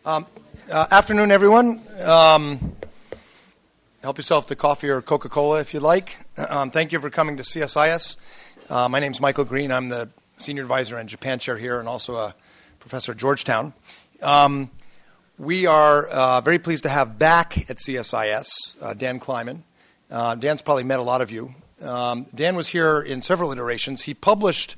Afternoon, everyone. Help yourself to coffee or Coca-Cola if you'd like. Thank you for coming to CSIS. My name's Michael Green. I'm the Senior Advisor and Japan Chair here and also a professor at Georgetown. We are very pleased to have back at CSIS Dan Kleiman. Dan's probably met a lot of you. Dan was here in several iterations. He published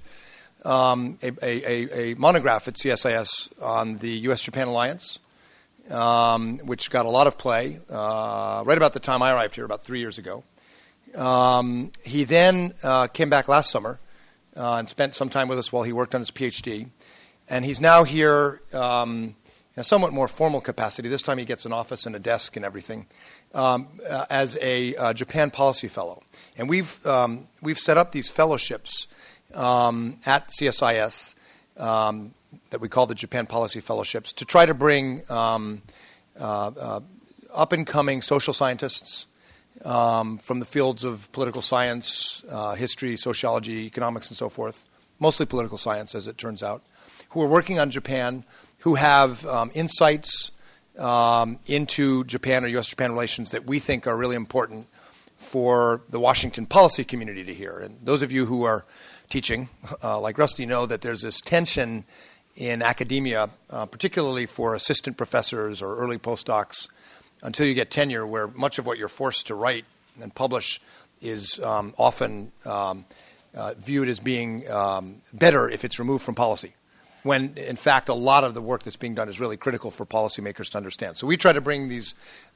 a monograph at CSIS on the U.S.-Japan alliance, which got a lot of play right about the time I arrived here, about 3 years ago. He then came back last summer and spent some time with us while he worked on his PhD. And he's now here in a somewhat more formal capacity. This time he gets an office and a desk and everything as a Japan Policy Fellow. And we've set up these fellowships at CSIS that we call the Japan Policy Fellowships to try to bring up-and-coming social scientists from the fields of political science, history, sociology, economics, and so forth, mostly political science, as it turns out, who are working on Japan, who have insights into Japan or U.S.-Japan relations that we think are really important for the Washington policy community to hear. And those of you who are teaching, like Rusty, know that there's this tension in academia, particularly for assistant professors or early postdocs, until you get tenure, where much of what you're forced to write and publish is often viewed as being better if it's removed from policy, when, in fact, a lot of the work that's being done is really critical for policymakers to understand. So we try to bring these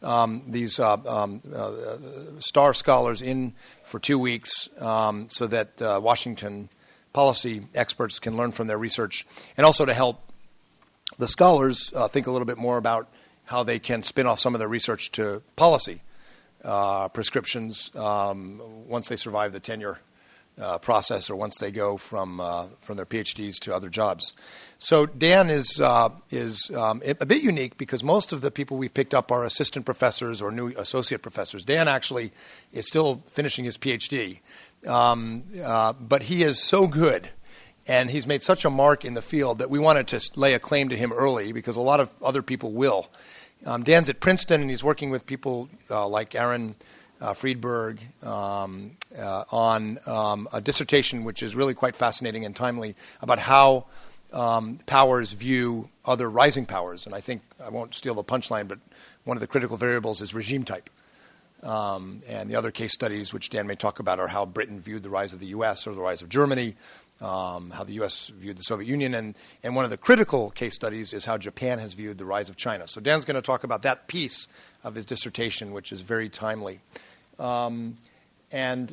star scholars in for 2 weeks so that Washington policy experts can learn from their research, and also to help the scholars think a little bit more about how they can spin off some of their research to policy prescriptions once they survive the tenure process, or once they go from their PhDs to other jobs. So Dan is a bit unique because most of the people we've picked up are assistant professors or new associate professors. Dan actually is still finishing his PhD, but he is so good and he's made such a mark in the field that we wanted to lay a claim to him early because a lot of other people will. Dan's at Princeton and he's working with people like Aaron Friedberg on a dissertation which is really quite fascinating and timely about how powers view other rising powers. And I think, I won't steal the punchline, but one of the critical variables is regime type. And the other case studies, which Dan may talk about, are how Britain viewed the rise of the U.S. or the rise of Germany, how the U.S. viewed the Soviet Union. And one of the critical case studies is how Japan has viewed the rise of China. So Dan's going to talk about that piece of his dissertation, which is very timely. You're going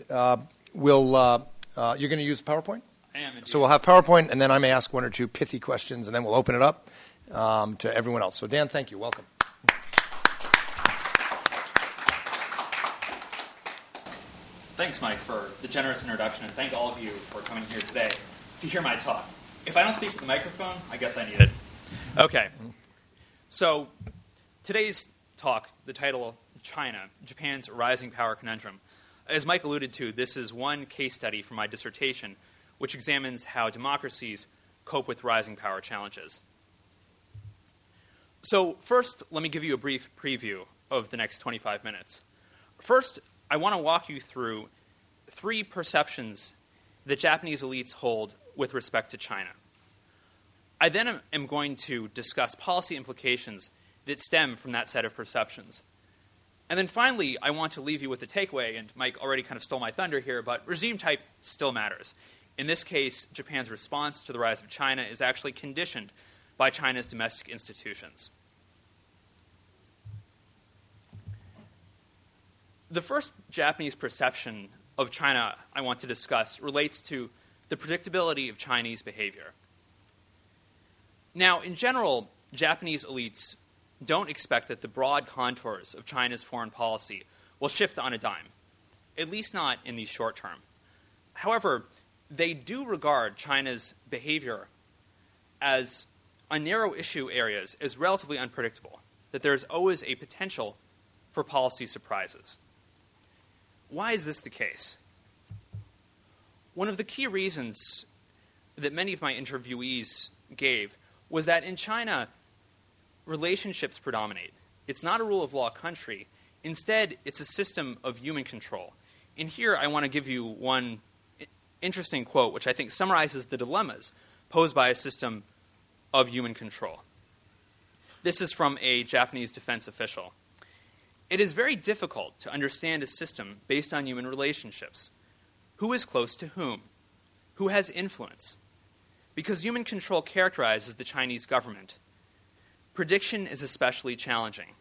to use PowerPoint? I am indeed. So we'll have PowerPoint, and then I may ask one or two pithy questions, and then we'll open it up to everyone else. So Dan, thank you. Welcome. Thanks, Mike, for the generous introduction, and thank all of you for coming here today to hear my talk. If I don't speak to the microphone, I guess I need it. Okay. So today's talk, the title, China, Japan's Rising Power Conundrum. As Mike alluded to, this is one case study from my dissertation, which examines how democracies cope with rising power challenges. So first, let me give you a brief preview of the next 25 minutes. First, I want to walk you through 3 perceptions that Japanese elites hold with respect to China. I then am going to discuss policy implications that stem from that set of perceptions. And then finally, I want to leave you with a takeaway, and Mike already kind of stole my thunder here, but regime type still matters. In this case, Japan's response to the rise of China is actually conditioned by China's domestic institutions. The first Japanese perception of China I want to discuss relates to the predictability of Chinese behavior. Now, in general, Japanese elites don't expect that the broad contours of China's foreign policy will shift on a dime, at least not in the short term. However, they do regard China's behavior as, on narrow issue areas, as relatively unpredictable, that there's always a potential for policy surprises. Why is this the case? One of the key reasons that many of my interviewees gave was that in China, relationships predominate. It's not a rule of law country. Instead, it's a system of human control. And here I want to give you one interesting quote, which I think summarizes the dilemmas posed by a system of human control. This is from a Japanese defense official. It is very difficult to understand a system based on human relationships. Who is close to whom? Who has influence? Because human control characterizes the Chinese government, prediction is especially challenging.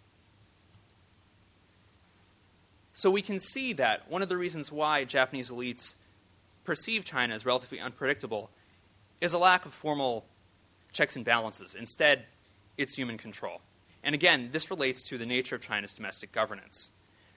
So we can see that one of the reasons why Japanese elites perceive China as relatively unpredictable is a lack of formal checks and balances. Instead, it's human control. And again, this relates to the nature of China's domestic governance.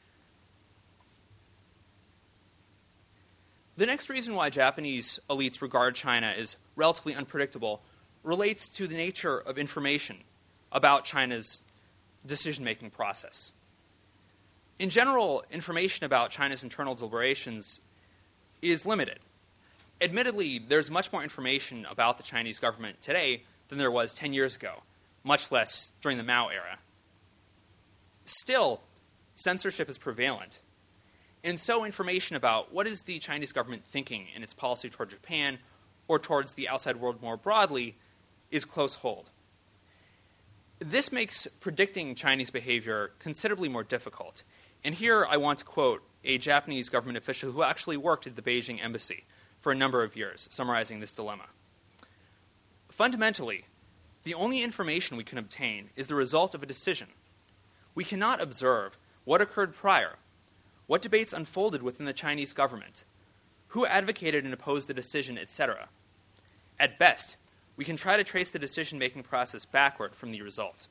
The next reason why Japanese elites regard China as relatively unpredictable relates to the nature of information about China's decision-making process. In general, information about China's internal deliberations is limited. Admittedly, there's much more information about the Chinese government today than there was 10 years ago, much less during the Mao era. Still, censorship is prevalent. And so information about what is the Chinese government thinking in its policy toward Japan or towards the outside world more broadly is close hold. This makes predicting Chinese behavior considerably more difficult. And here I want to quote a Japanese government official who actually worked at the Beijing embassy for a number of years, summarizing this dilemma. Fundamentally, the only information we can obtain is the result of a decision. We cannot observe what occurred prior, what debates unfolded within the Chinese government, who advocated and opposed the decision, etc. At best, we can try to trace the decision-making process backward from the result.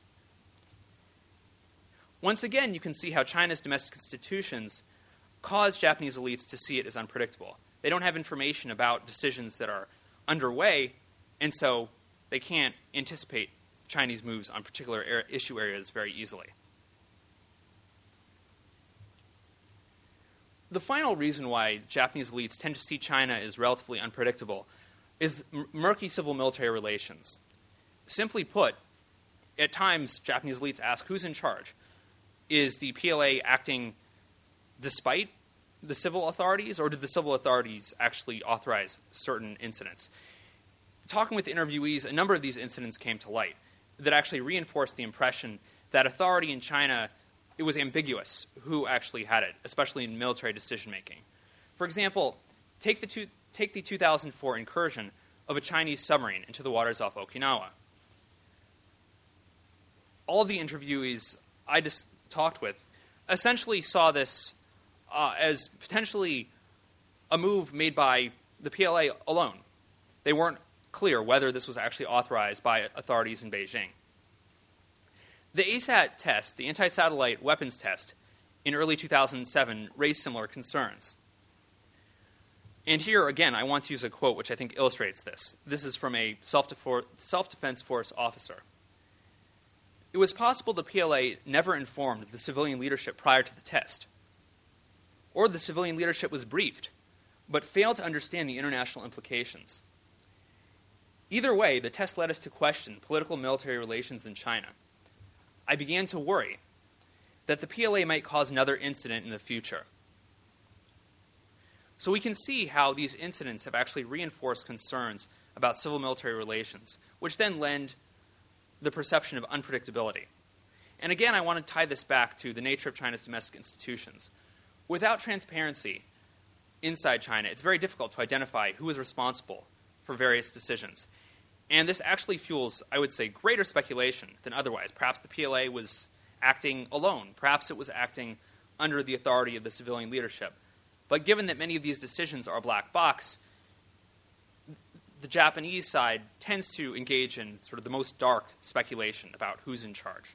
Once again, you can see how China's domestic institutions cause Japanese elites to see it as unpredictable. They don't have information about decisions that are underway, and so they can't anticipate Chinese moves on particular issue areas very easily. The final reason why Japanese elites tend to see China as relatively unpredictable is murky civil-military relations. Simply put, at times, Japanese elites ask who's in charge. Is the PLA acting despite the civil authorities, or did the civil authorities actually authorize certain incidents? Talking with interviewees, a number of these incidents came to light that actually reinforced the impression that authority in China, it was ambiguous who actually had it, especially in military decision-making. For example, take the 2004 incursion of a Chinese submarine into the waters off Okinawa. All of the interviewees I just talked with essentially saw this as potentially a move made by the PLA alone. They weren't clear whether this was actually authorized by authorities in Beijing. The ASAT test, the anti-satellite weapons test, in early 2007 raised similar concerns. And here, again, I want to use a quote which I think illustrates this. This is from a self-defense force officer. It was possible the PLA never informed the civilian leadership prior to the test, or the civilian leadership was briefed, but failed to understand the international implications. Either way, the test led us to question political-military relations in China. I began to worry that the PLA might cause another incident in the future. So we can see how these incidents have actually reinforced concerns about civil-military relations, which then lend the perception of unpredictability. And again, I want to tie this back to the nature of China's domestic institutions. Without transparency inside China, it's very difficult to identify who is responsible for various decisions. And this actually fuels, I would say, greater speculation than otherwise. Perhaps the PLA was acting alone. Perhaps it was acting under the authority of the civilian leadership. But given that many of these decisions are a black box, the Japanese side tends to engage in sort of the most dark speculation about who's in charge.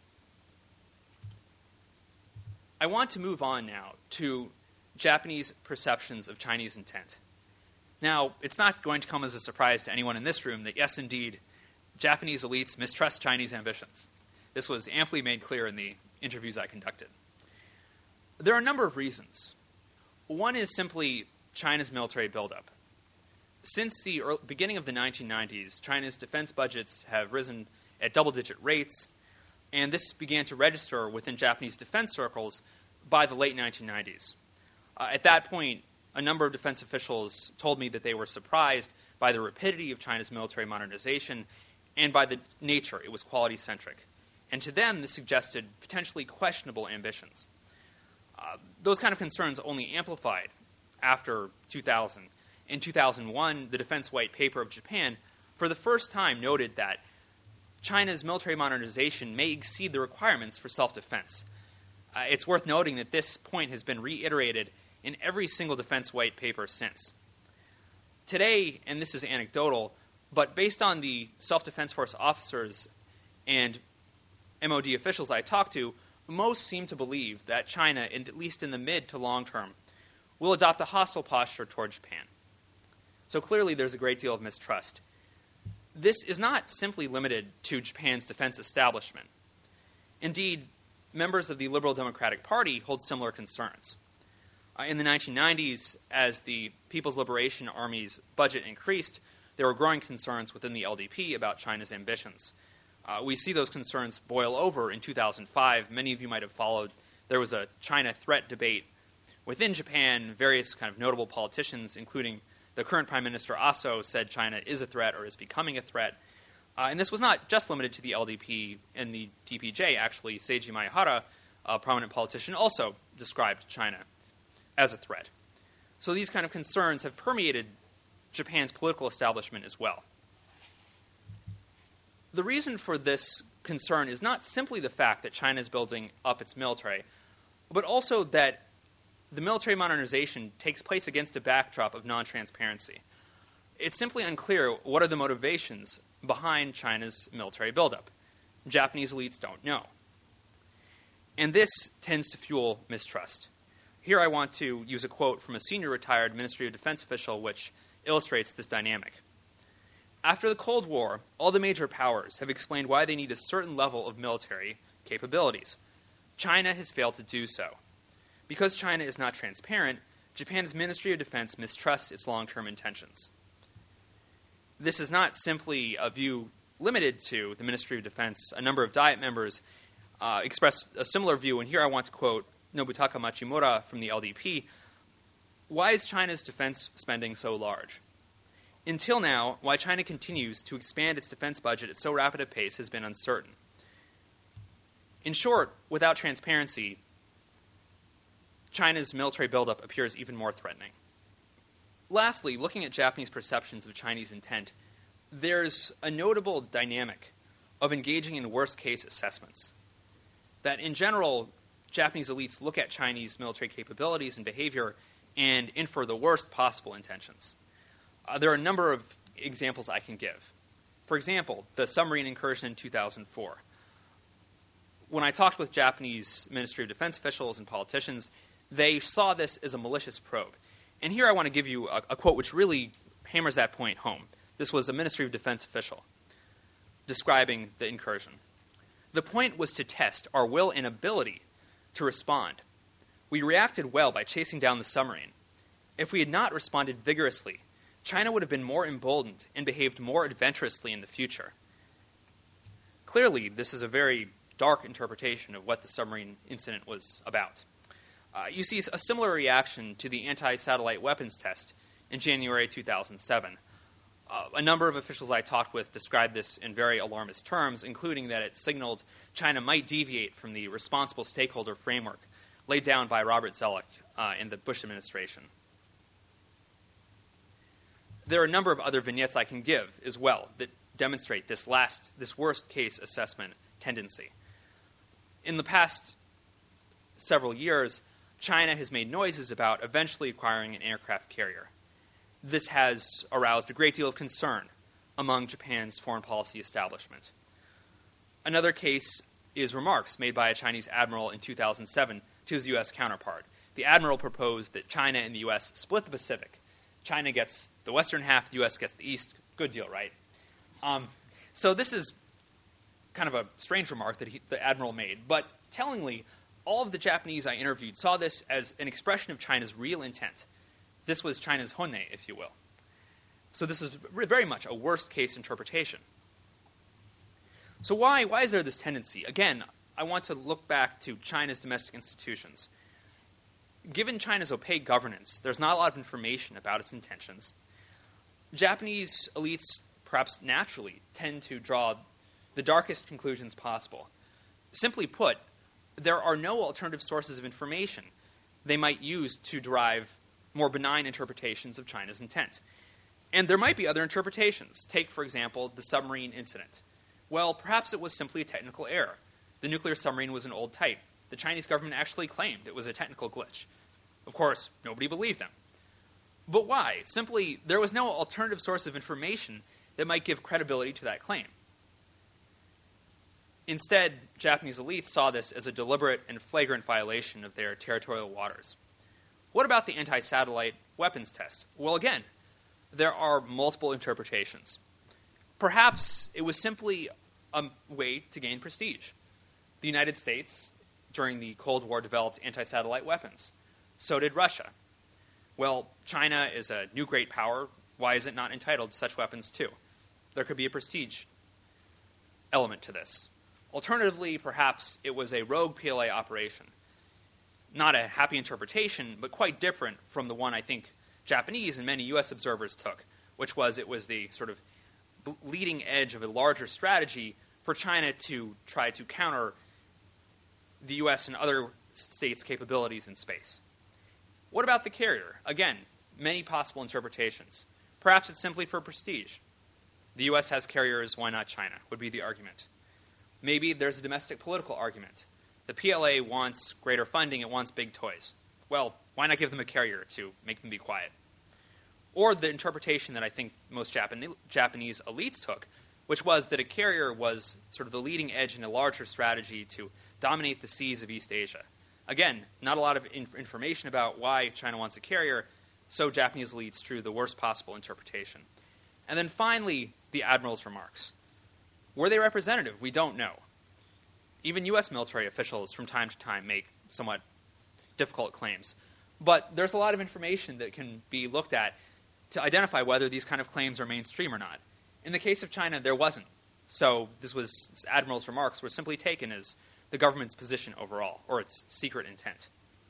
I want to move on now to Japanese perceptions of Chinese intent. Now, it's not going to come as a surprise to anyone in this room that, yes, indeed, Japanese elites mistrust Chinese ambitions. This was amply made clear in the interviews I conducted. There are a number of reasons. One is simply China's military buildup. Since the beginning of the 1990s, China's defense budgets have risen at double-digit rates. and this began to register within Japanese defense circles by the late 1990s. At that point, a number of defense officials told me that they were surprised by the rapidity of China's military modernization and by the nature. It was quality-centric. And to them, this suggested potentially questionable ambitions. Those kind of concerns only amplified after 2000. In 2001, the Defense White Paper of Japan, for the first time, noted that China's military modernization may exceed the requirements for self-defense. It's worth noting that this point has been reiterated in every single Defense White Paper since. Today, and this is anecdotal, but based on the self-defense force officers and MOD officials I talked to, most seem to believe that China, at least in the mid to long term, will adopt a hostile posture toward Japan. So clearly there's a great deal of mistrust. This is not simply limited to Japan's defense establishment. Indeed, members of the Liberal Democratic Party hold similar concerns. In the 1990s, as the People's Liberation Army's budget increased, there were growing concerns within the LDP about China's ambitions. We see those concerns boil over in 2005. Many of you might have followed. There was a China threat debate within Japan. Various kind of notable politicians, including the current Prime Minister Aso, said China is a threat or is becoming a threat. And this was not just limited to the LDP and the DPJ. Actually, Seiji Maehara, a prominent politician, also described China as a threat. So these kind of concerns have permeated Japan's political establishment as well. The reason for this concern is not simply the fact that China is building up its military, but also that the military modernization takes place against a backdrop of non-transparency. It's simply unclear what are the motivations behind China's military buildup. Japanese elites don't know. And this tends to fuel mistrust. Here I want to use a quote from a senior retired Ministry of Defense official which illustrates this dynamic. After the Cold War, all the major powers have explained why they need a certain level of military capabilities. China has failed to do so. Because China is not transparent, Japan's Ministry of Defense mistrusts its long-term intentions. This is not simply a view limited to the Ministry of Defense. A number of Diet members expressed a similar view, and here I want to quote Nobutaka Machimura from the LDP. Why is China's defense spending so large? Until now, why China continues to expand its defense budget at so rapid a pace has been uncertain. In short, without transparency, China's military buildup appears even more threatening. Lastly, looking at Japanese perceptions of Chinese intent, there's a notable dynamic of engaging in worst-case assessments. That in general, Japanese elites look at Chinese military capabilities and behavior and infer the worst possible intentions. There are a number of examples I can give. For example, the submarine incursion in 2004. When I talked with Japanese Ministry of Defense officials and politicians, they saw this as a malicious probe. And here I want to give you a quote which really hammers that point home. This was a Ministry of Defense official describing the incursion. The point was to test our will and ability to respond. We reacted well by chasing down the submarine. If we had not responded vigorously, China would have been more emboldened and behaved more adventurously in the future. Clearly, this is a very dark interpretation of what the submarine incident was about. You see a similar reaction to the anti-satellite weapons test in January 2007. A number of officials I talked with described this in very alarmist terms, including that it signaled China might deviate from the responsible stakeholder framework laid down by Robert Zoellick in the Bush administration. There are a number of other vignettes I can give as well that demonstrate this worst-case assessment tendency. In the past several years, China has made noises about eventually acquiring an aircraft carrier. This has aroused a great deal of concern among Japan's foreign policy establishment. Another case is remarks made by a Chinese admiral in 2007 to his U.S. counterpart. The admiral proposed that China and the U.S. split the Pacific. China gets the western half, the U.S. gets the east. Good deal, right? So this is kind of a strange remark that the admiral made, but tellingly, all of the Japanese I interviewed saw this as an expression of China's real intent. This was China's honne, if you will. So this is very much a worst-case interpretation. So why is there this tendency? Again, I want to look back to China's domestic institutions. Given China's opaque governance, there's not a lot of information about its intentions. Japanese elites, perhaps naturally, tend to draw the darkest conclusions possible. Simply put, there are no alternative sources of information they might use to derive more benign interpretations of China's intent. And there might be other interpretations. Take, for example, the submarine incident. Well, perhaps it was simply a technical error. The nuclear submarine was an old type. The Chinese government actually claimed it was a technical glitch. Of course, nobody believed them. But why? Simply, there was no alternative source of information that might give credibility to that claim. Instead, Japanese elites saw this as a deliberate and flagrant violation of their territorial waters. What about the anti-satellite weapons test? Well, again, there are multiple interpretations. Perhaps it was simply a way to gain prestige. The United States, during the Cold War, developed anti-satellite weapons. So did Russia. Well, China is a new great power. Why is it not entitled to such weapons too? There could be a prestige element to this. Alternatively, perhaps it was a rogue PLA operation. Not a happy interpretation, but quite different from the one I think Japanese and many U.S. observers took, which was it was the sort of leading edge of a larger strategy for China to try to counter the U.S. and other states' capabilities in space. What about the carrier? Again, many possible interpretations. Perhaps it's simply for prestige. The U.S. has carriers, why not China, would be the argument. Maybe there's a domestic political argument. The PLA wants greater funding, it wants big toys. Well, why not give them a carrier to make them be quiet? Or the interpretation that I think most Japanese elites took, which was that a carrier was sort of the leading edge in a larger strategy to dominate the seas of East Asia. Again, not a lot of information about why China wants a carrier, so Japanese elites drew the worst possible interpretation. And then finally, the admiral's remarks. Were they representative? We don't know. Even U.S. military officials from time to time make somewhat difficult claims. But there's a lot of information that can be looked at to identify whether these kind of claims are mainstream or not. In the case of China, there wasn't. So this admiral's remarks were simply taken as the government's position overall, or its secret intent.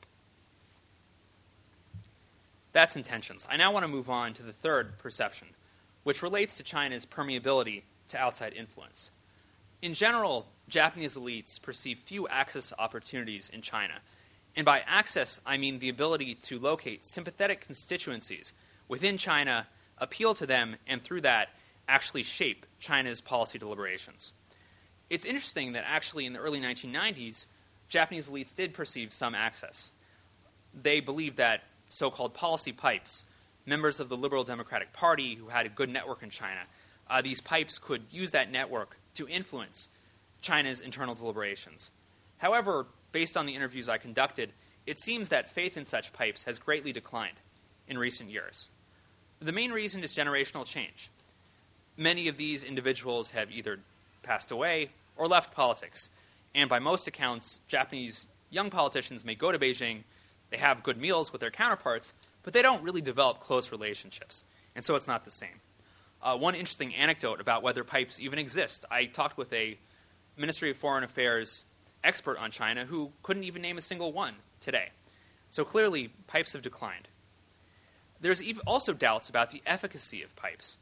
That's intentions. I now want to move on to the third perception, which relates to China's permeability to outside influence. In general, Japanese elites perceive few access opportunities in China. And by access, I mean the ability to locate sympathetic constituencies within China, appeal to them, and through that, actually shape China's policy deliberations. It's interesting that actually in the early 1990s, Japanese elites did perceive some access. They believed that so-called policy pipes, members of the Liberal Democratic Party who had a good network in China, these pipes could use that network to influence China's internal deliberations. However, based on the interviews I conducted, it seems that faith in such pipes has greatly declined in recent years. The main reason is generational change. Many of these individuals have either passed away or left politics, and by most accounts, Japanese young politicians may go to Beijing, they have good meals with their counterparts, but they don't really develop close relationships, and so it's not the same. One interesting anecdote about whether pipes even exist. I talked with a Ministry of Foreign Affairs expert on China who couldn't even name a single one today. So clearly, pipes have declined. There's also doubts about the efficacy of pipes.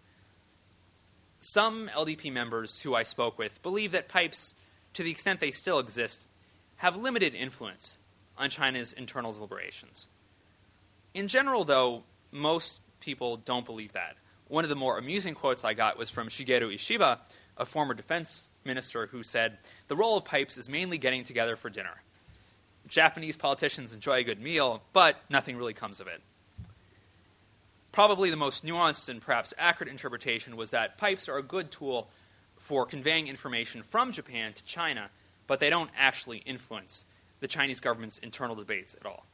Some LDP members who I spoke with believe that pipes, to the extent they still exist, have limited influence on China's internal deliberations. In general, though, most people don't believe that. One of the more amusing quotes I got was from Shigeru Ishiba, a former defense minister, who said, "The role of pipes is mainly getting together for dinner. Japanese politicians enjoy a good meal, but nothing really comes of it." Probably the most nuanced and perhaps accurate interpretation was that pipes are a good tool for conveying information from Japan to China, but they don't actually influence the Chinese government's internal debates at all.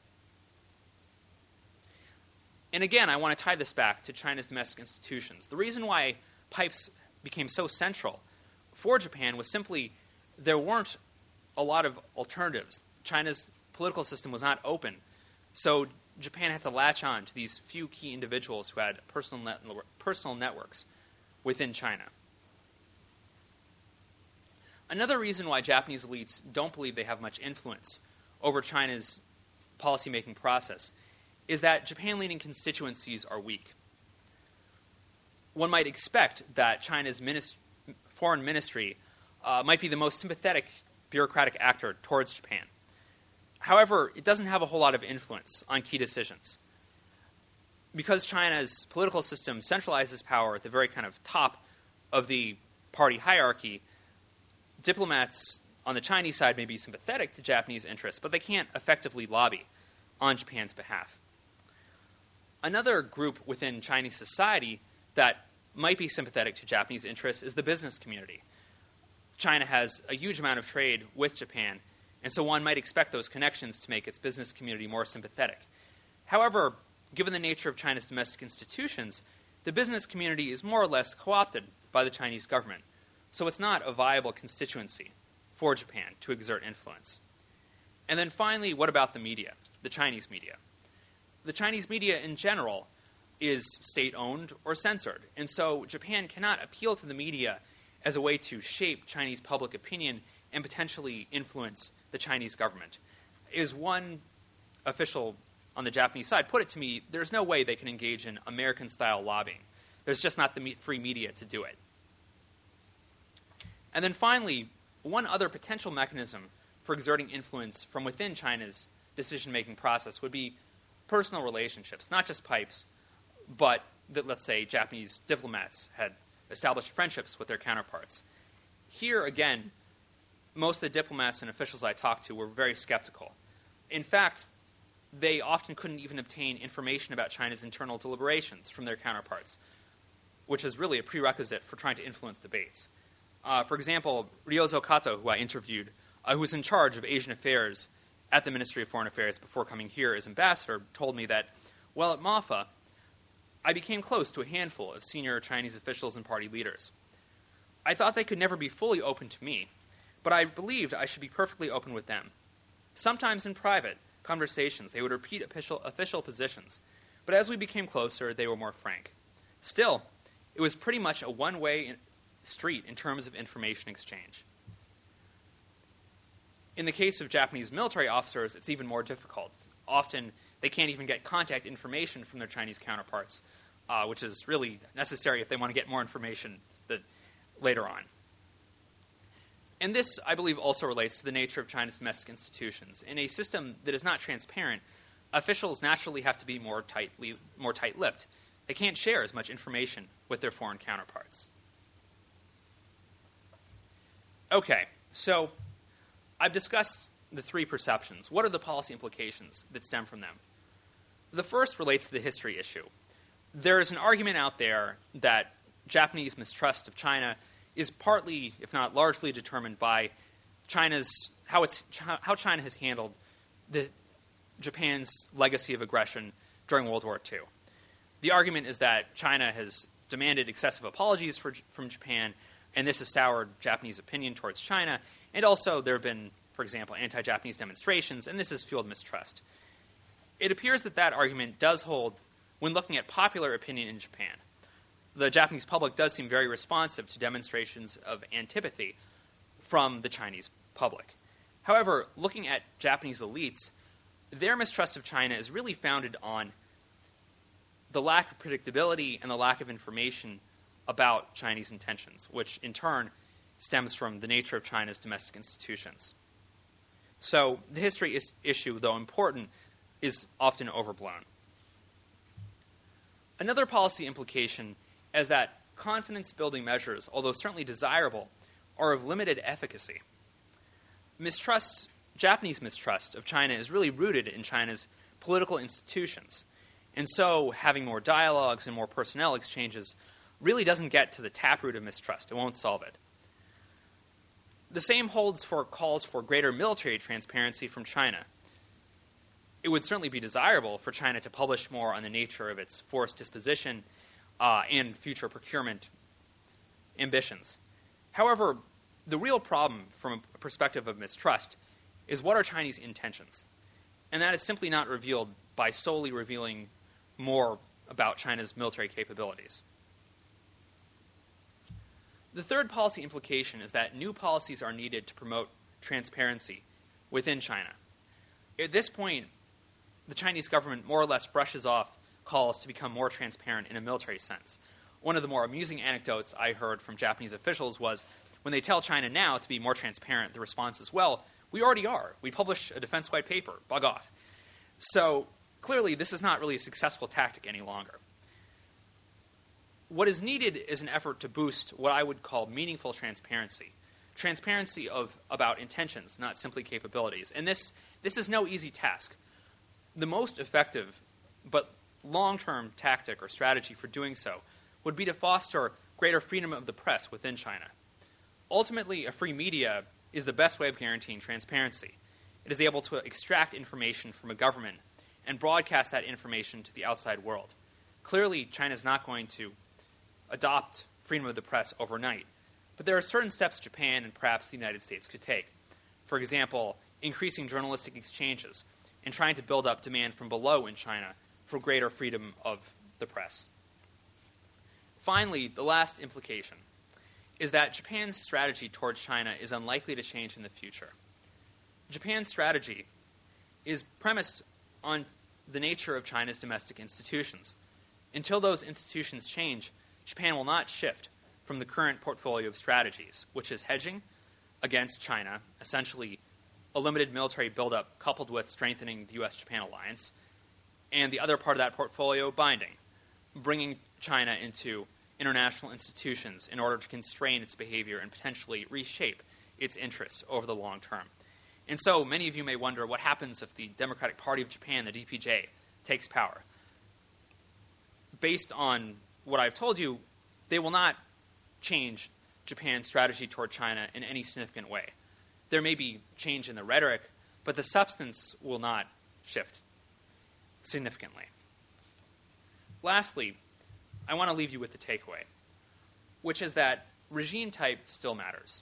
And again, I want to tie this back to China's domestic institutions. The reason why pipes became so central for Japan was simply there weren't a lot of alternatives. China's political system was not open, so Japan had to latch on to these few key individuals who had personal networks within China. Another reason why Japanese elites don't believe they have much influence over China's policymaking process is that Japan-leaning constituencies are weak. One might expect that China's foreign ministry might be the most sympathetic bureaucratic actor towards Japan. However, it doesn't have a whole lot of influence on key decisions. Because China's political system centralizes power at the very kind of top of the party hierarchy, diplomats on the Chinese side may be sympathetic to Japanese interests, but they can't effectively lobby on Japan's behalf. Another group within Chinese society that might be sympathetic to Japanese interests is the business community. China has a huge amount of trade with Japan, and so one might expect those connections to make its business community more sympathetic. However, given the nature of China's domestic institutions, the business community is more or less co-opted by the Chinese government, so it's not a viable constituency for Japan to exert influence. And then finally, what about the media, the Chinese media? The Chinese media in general is state-owned or censored, and so Japan cannot appeal to the media as a way to shape Chinese public opinion and potentially influence the Chinese government. As one official on the Japanese side put it to me, there's no way they can engage in American-style lobbying. There's just not the free media to do it. And then finally, one other potential mechanism for exerting influence from within China's decision-making process would be personal relationships, not just pipes, but that, let's say, Japanese diplomats had established friendships with their counterparts. Here, again, most of the diplomats and officials I talked to were very skeptical. In fact, they often couldn't even obtain information about China's internal deliberations from their counterparts, which is really a prerequisite for trying to influence debates. For example, Ryozo Kato, who I interviewed, who was in charge of Asian affairs at the Ministry of Foreign Affairs before coming here as ambassador, told me that, while at MAFA, I became close to a handful of senior Chinese officials and party leaders. I thought they could never be fully open to me, but I believed I should be perfectly open with them. Sometimes in private conversations, they would repeat official positions, but as we became closer, they were more frank. Still, it was pretty much a one-way street in terms of information exchange. In the case of Japanese military officers, it's even more difficult. Often, they can't even get contact information from their Chinese counterparts, which is really necessary if they want to get more information later on. And this, I believe, also relates to the nature of China's domestic institutions. In a system that is not transparent, officials naturally have to be more tight-lipped. They can't share as much information with their foreign counterparts. Okay, so I've discussed the three perceptions. What are the policy implications that stem from them? The first relates to the history issue. There is an argument out there that Japanese mistrust of China is partly, if not largely, determined by how China has handled Japan's legacy of aggression during World War II. The argument is that China has demanded excessive apologies from Japan, and this has soured Japanese opinion towards China. And also there have been, for example, anti-Japanese demonstrations, and this has fueled mistrust. It appears that that argument does hold when looking at popular opinion in Japan. The Japanese public does seem very responsive to demonstrations of antipathy from the Chinese public. However, looking at Japanese elites, their mistrust of China is really founded on the lack of predictability and the lack of information about Chinese intentions, which in turn stems from the nature of China's domestic institutions. So the history issue, though important, is often overblown. Another policy implication is that confidence-building measures, although certainly desirable, are of limited efficacy. Japanese mistrust of China is really rooted in China's political institutions. And so having more dialogues and more personnel exchanges really doesn't get to the taproot of mistrust. It won't solve it. The same holds for calls for greater military transparency from China. It would certainly be desirable for China to publish more on the nature of its force disposition and future procurement ambitions. However, the real problem from a perspective of mistrust is what are Chinese intentions? And that is simply not revealed by solely revealing more about China's military capabilities. The third policy implication is that new policies are needed to promote transparency within China. At this point, the Chinese government more or less brushes off calls to become more transparent in a military sense. One of the more amusing anecdotes I heard from Japanese officials was when they tell China now to be more transparent, the response is, well, we already are. We publish a defense white paper. Bug off. So clearly, this is not really a successful tactic any longer. What is needed is an effort to boost what I would call meaningful transparency. Transparency about intentions, not simply capabilities. And this is no easy task. The most effective but long-term tactic or strategy for doing so would be to foster greater freedom of the press within China. Ultimately, a free media is the best way of guaranteeing transparency. It is able to extract information from a government and broadcast that information to the outside world. Clearly, China is not going to adopt freedom of the press overnight, but there are certain steps Japan and perhaps the United States could take. For example, increasing journalistic exchanges and trying to build up demand from below in China for greater freedom of the press. Finally, the last implication is that Japan's strategy towards China is unlikely to change in the future. Japan's strategy is premised on the nature of China's domestic institutions. Until those institutions change, Japan will not shift from the current portfolio of strategies, which is hedging against China, essentially a limited military buildup coupled with strengthening the U.S.-Japan alliance, and the other part of that portfolio, binding, bringing China into international institutions in order to constrain its behavior and potentially reshape its interests over the long term. And so many of you may wonder what happens if the Democratic Party of Japan, the DPJ, takes power. Based on what I've told you, they will not change Japan's strategy toward China in any significant way. There may be change in the rhetoric, but the substance will not shift significantly. Lastly, I want to leave you with the takeaway, which is that regime type still matters.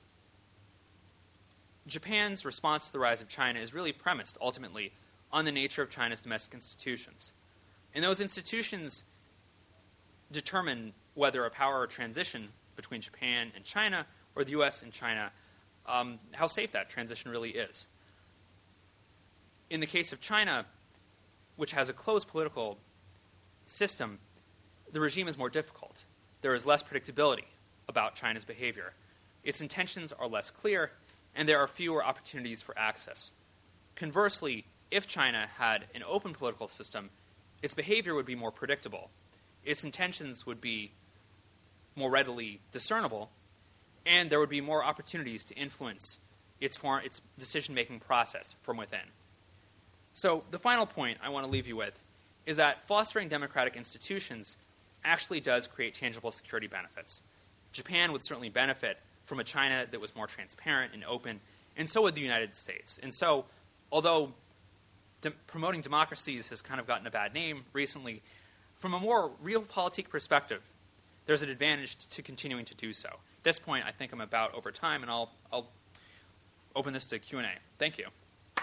Japan's response to the rise of China is really premised, ultimately, on the nature of China's domestic institutions. And those institutions determine whether a power transition between Japan and China or the U.S. and China, how safe that transition really is. In the case of China, which has a closed political system, the regime is more difficult. There is less predictability about China's behavior. Its intentions are less clear, and there are fewer opportunities for access. Conversely, if China had an open political system, its behavior would be more predictable. Its intentions would be more readily discernible, and there would be more opportunities to influence its decision-making process from within. So the final point I want to leave you with is that fostering democratic institutions actually does create tangible security benefits. Japan would certainly benefit from a China that was more transparent and open, and so would the United States. And so, although promoting democracies has kind of gotten a bad name recently, from a more realpolitik perspective, there's an advantage to continuing to do so. At this point, I think I'm about over time, and I'll open this to Q&A. Thank you.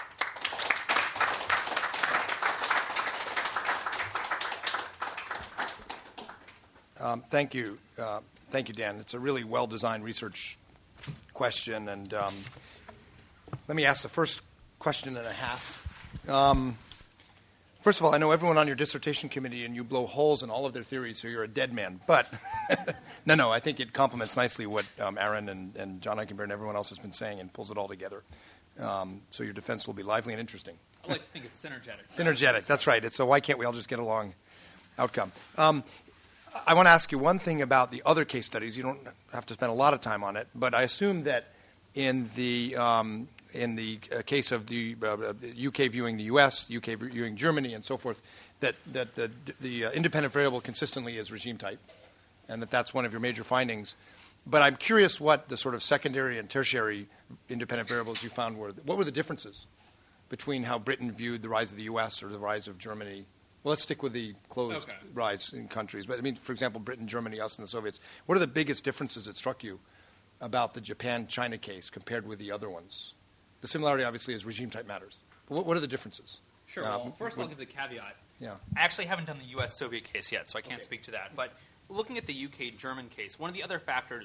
Thank you. Thank you, Dan. It's a really well-designed research question, and let me ask the first question and a half. First of all, I know everyone on your dissertation committee, and you blow holes in all of their theories, so you're a dead man. But no, I think it complements nicely what Aaron and John Eichenberg and everyone else has been saying and pulls it all together. So your defense will be lively and interesting. I like to think it's synergetic. Synergetic, that's right. It's a why can't we all just get along outcome. I want to ask you one thing about the other case studies. You don't have to spend a lot of time on it, but I assume that in the case of the UK viewing the US, UK viewing Germany, and so forth, that the independent variable consistently is regime type, and that's one of your major findings. But I'm curious what the sort of secondary and tertiary independent variables you found were. What were the differences between how Britain viewed the rise of the US or the rise of Germany? Well, let's stick with the closed rise in countries. But, I mean, for example, Britain, Germany, us, and the Soviets. What are the biggest differences that struck you about the Japan-China case compared with the other ones? The similarity, obviously, is regime type matters. But what are the differences? Sure. Well, first I'll give the caveat. Yeah. I actually haven't done the U.S.-Soviet case yet, so I can't speak to that. But looking at the UK-German case, one of the other factors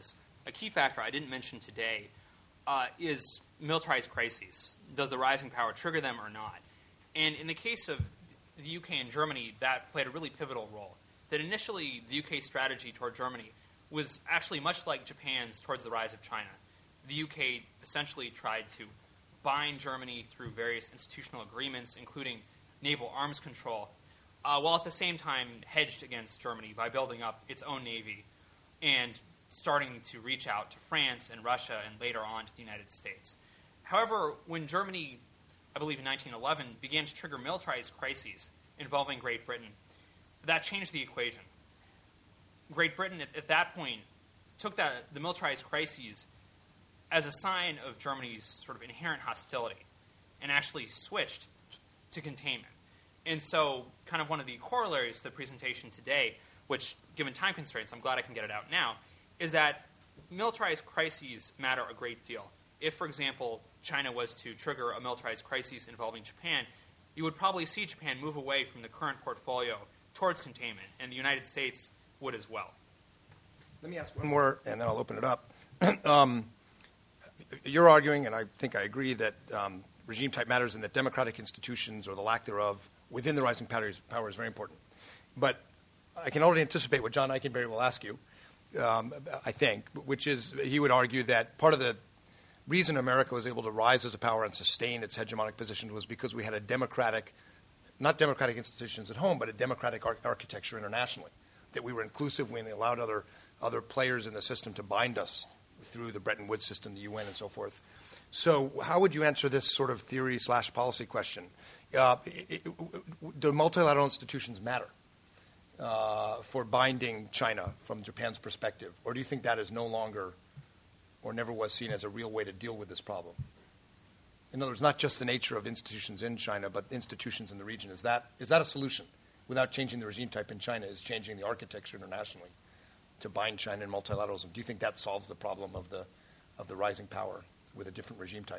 a key factor I didn't mention today is militarized crises. Does the rising power trigger them or not? And in the case of the UK and Germany, that played a really pivotal role. That initially, the UK strategy toward Germany was actually much like Japan's towards the rise of China. The UK essentially tried to bind Germany through various institutional agreements, including naval arms control, while at the same time hedged against Germany by building up its own navy and starting to reach out to France and Russia and later on to the United States. However, when Germany, I believe in 1911, began to trigger militarized crises involving Great Britain, that changed the equation. Great Britain, at that point, took the militarized crises as a sign of Germany's sort of inherent hostility and actually switched to containment. And so kind of one of the corollaries to the presentation today, which, given time constraints, I'm glad I can get it out now, is that militarized crises matter a great deal. If, for example, China was to trigger a militarized crisis involving Japan, you would probably see Japan move away from the current portfolio towards containment, and the United States would as well. Let me ask one more, and then I'll open it up. You're arguing, and I think I agree, that regime type matters and that democratic institutions, or the lack thereof, within the rising power is very important. But I can already anticipate what John Eikenberry will ask you, I think, which is he would argue that part of the reason America was able to rise as a power and sustain its hegemonic position was because we had a not democratic institutions at home, but a democratic architecture internationally, that we were inclusive, we allowed other players in the system to bind us through the Bretton Woods system, the UN, and so forth. So how would you answer this sort of theory/policy question? Do multilateral institutions matter for binding China from Japan's perspective? Or do you think that is no longer or never was seen as a real way to deal with this problem? In other words, not just the nature of institutions in China, but institutions in the region. Is that a solution? Without changing the regime type in China, is changing the architecture internationally to bind China in multilateralism. Do you think that solves the problem of the rising power with a different regime type?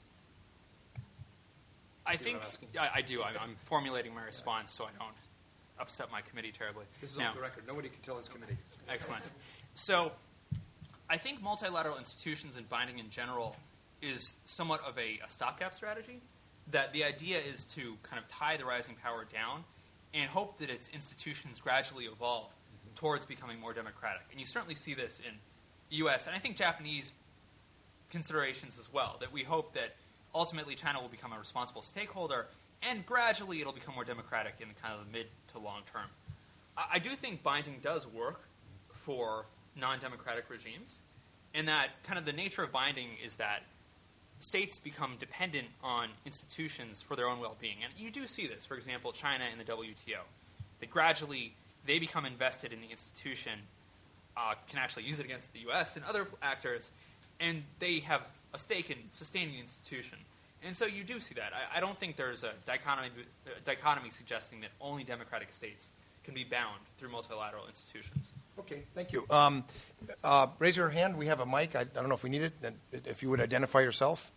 I think I do. I'm formulating my response so I don't upset my committee terribly. This is off the record. Nobody can tell his committee. Excellent. So I think multilateral institutions and binding in general is somewhat of a stopgap strategy, that the idea is to kind of tie the rising power down and hope that its institutions gradually evolve towards becoming more democratic. And you certainly see this in the U.S. and I think Japanese considerations as well, that we hope that ultimately China will become a responsible stakeholder and gradually it'll become more democratic in kind of the mid to long term. I do think binding does work for non-democratic regimes, in that kind of the nature of binding is that states become dependent on institutions for their own well-being. And you do see this, for example, China in the WTO, that gradually they become invested in the institution, can actually use it against the U.S. and other actors, and they have a stake in sustaining the institution. And so you do see that. I don't think there's a dichotomy suggesting that only democratic states can be bound through multilateral institutions. Okay, thank you. Raise your hand. We have a mic. I don't know if we need it. If you would identify yourself.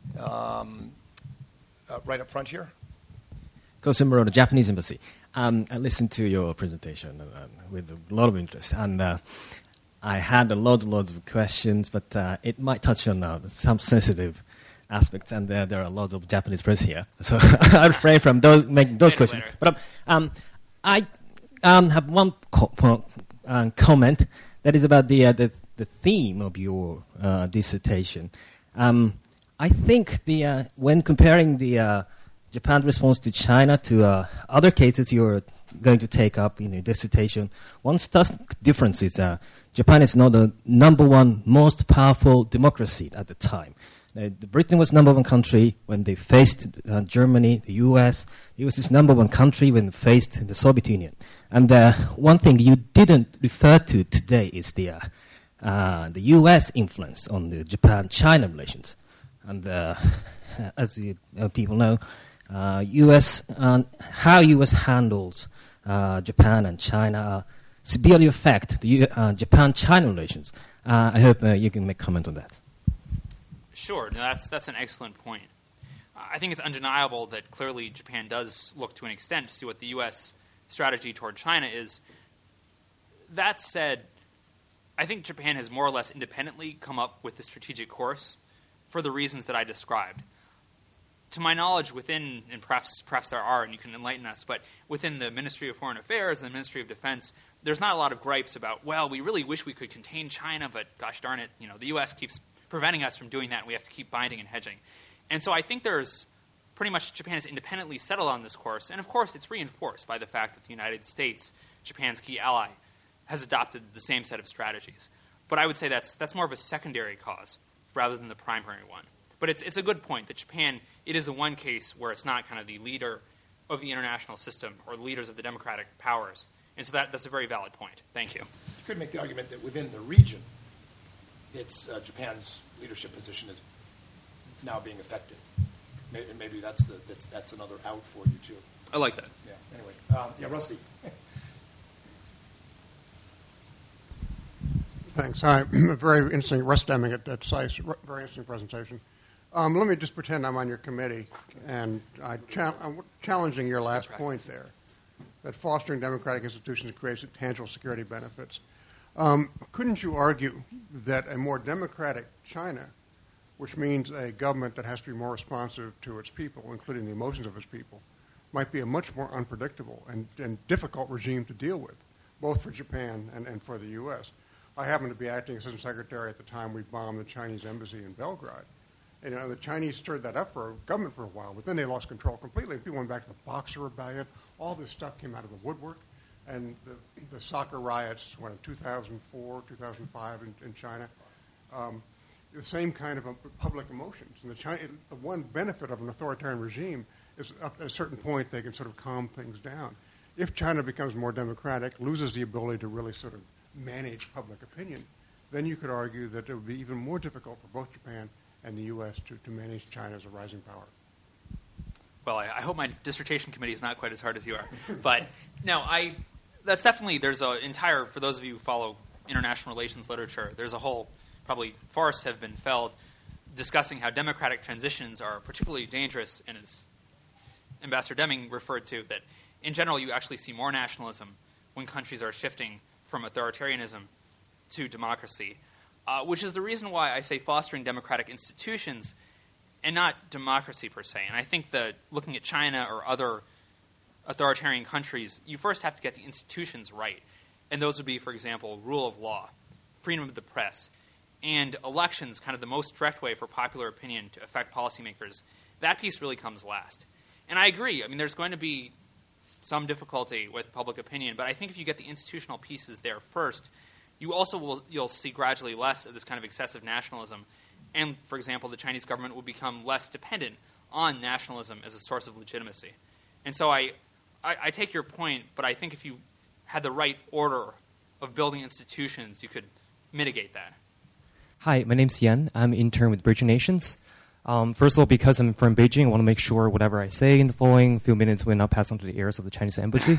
Right up front here. Kosen Muro, the Japanese Embassy. I listened to your presentation with a lot of interest, and I had a lot of questions, but it might touch on some sensitive aspects, and there are a lot of Japanese press here, so I'll refrain from making those questions. But I have one comment that is about the theme of your dissertation. I think when comparing the Japan response to China to other cases you're going to take up in your dissertation, one stark difference is Japan is not the number one most powerful democracy at the time. Britain was number one country when they faced Germany, the U.S. The U.S. is number one country when they faced the Soviet Union. And one thing you didn't refer to today is the U.S. influence on the Japan-China relations. And as people know, how U.S. handles Japan and China severely affect the Japan-China relations. I hope you can make comment on that. Sure. No, that's an excellent point. I think it's undeniable that clearly Japan does look to an extent to see what the U.S. strategy toward China is. That said, I think Japan has more or less independently come up with the strategic course for the reasons that I described. To my knowledge, within, and perhaps there are, and you can enlighten us, but within the Ministry of Foreign Affairs and the Ministry of Defense, there's not a lot of gripes about, well, we really wish we could contain China, but gosh darn it, the U.S. keeps preventing us from doing that, and we have to keep binding and hedging. And so I think there's pretty much Japan has independently settled on this course, and of course it's reinforced by the fact that the United States, Japan's key ally, has adopted the same set of strategies. But I would say that's more of a secondary cause rather than the primary one. But it's a good point that Japan, it is the one case where it's not kind of the leader of the international system or the leaders of the democratic powers. And so that's a very valid point. Thank you. You could make the argument that within the region, it's Japan's leadership position is now being affected. Maybe that's another out for you, too. I like that. Yeah, anyway. Rusty. Thanks. Hi. Very interesting. Russ Deming at SAIS. Very interesting presentation. Let me just pretend I'm on your committee, and I'm challenging your last point there, that fostering democratic institutions creates tangible security benefits. Couldn't you argue that a more democratic China, which means a government that has to be more responsive to its people, including the emotions of its people, might be a much more unpredictable and difficult regime to deal with, both for Japan and for the U.S.? I happened to be acting assistant secretary at the time we bombed the Chinese embassy in Belgrade. The Chinese stirred that up for government for a while, but then they lost control completely. People went back to the Boxer Rebellion. All this stuff came out of the woodwork. And the soccer riots, in 2004, 2005 in China, the same kind of public emotions. And the one benefit of an authoritarian regime is up at a certain point they can sort of calm things down. If China becomes more democratic, loses the ability to really sort of manage public opinion, then you could argue that it would be even more difficult for both Japan and the U.S. to manage China as a rising power. Well, I hope my dissertation committee is not quite as hard as you are. But no, that's definitely, there's an entire, for those of you who follow international relations literature, there's a whole, probably forests have been felled discussing how democratic transitions are particularly dangerous, and as Ambassador Deming referred to, that in general you actually see more nationalism when countries are shifting from authoritarianism to democracy, which is the reason why I say fostering democratic institutions and not democracy per se. And I think that looking at China or other authoritarian countries, you first have to get the institutions right. And those would be, for example, rule of law, freedom of the press, and elections, kind of the most direct way for popular opinion to affect policymakers. That piece really comes last. And I agree. I mean, there's going to be some difficulty with public opinion, but I think if you get the institutional pieces there first, you'll see gradually less of this kind of excessive nationalism. And, for example, the Chinese government will become less dependent on nationalism as a source of legitimacy. And so I take your point, but I think if you had the right order of building institutions, you could mitigate that. Hi, my name's Yan. I'm intern with Bridge Nations. First of all, because I'm from Beijing, I want to make sure whatever I say in the following few minutes will not pass on to the ears of the Chinese embassy.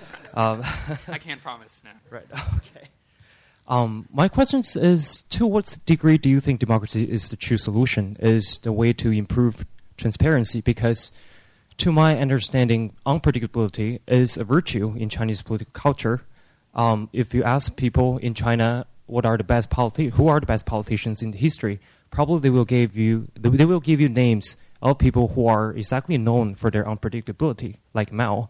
I can't promise, no. Right, okay. My question is, to what degree do you think democracy is the true solution, is the way to improve transparency? Because to my understanding, unpredictability is a virtue in Chinese political culture. If you ask people in China who are the best politicians in history, probably they will give you names of people who are exactly known for their unpredictability, like Mao.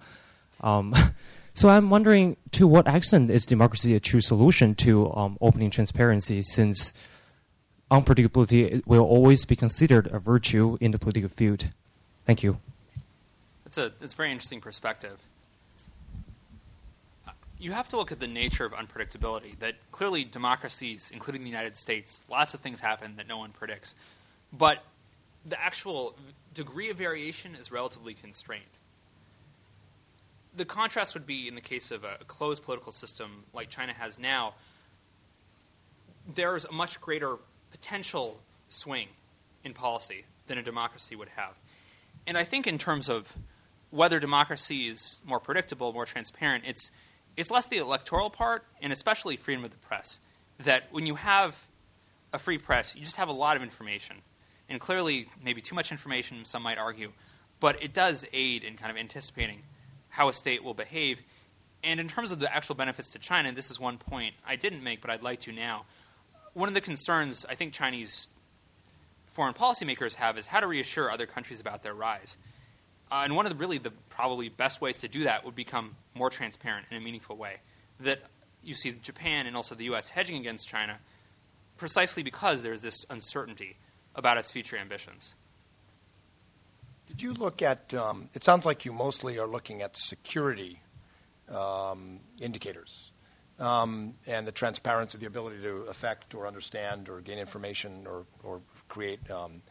So I'm wondering, to what extent is democracy a true solution to opening transparency, since unpredictability will always be considered a virtue in the political field? Thank you. It's a very interesting perspective. You have to look at the nature of unpredictability, that clearly democracies, including the United States, lots of things happen that no one predicts. But the actual degree of variation is relatively constrained. The contrast would be in the case of a closed political system like China has now. There's a much greater potential swing in policy than a democracy would have. And I think in terms of whether democracy is more predictable, more transparent, it's less the electoral part, and especially freedom of the press. That when you have a free press, you just have a lot of information. And clearly, maybe too much information, some might argue, but it does aid in kind of anticipating how a state will behave. And in terms of the actual benefits to China, this is one point I didn't make, but I'd like to now. One of the concerns I think Chinese foreign policymakers have is how to reassure other countries about their rise. And one of the probably best ways to do that would become more transparent in a meaningful way. That you see Japan and also the U.S. hedging against China precisely because there's this uncertainty about its future ambitions. Did you look at, it sounds like you mostly are looking at security indicators and the transparency, the ability to affect or understand or gain information or create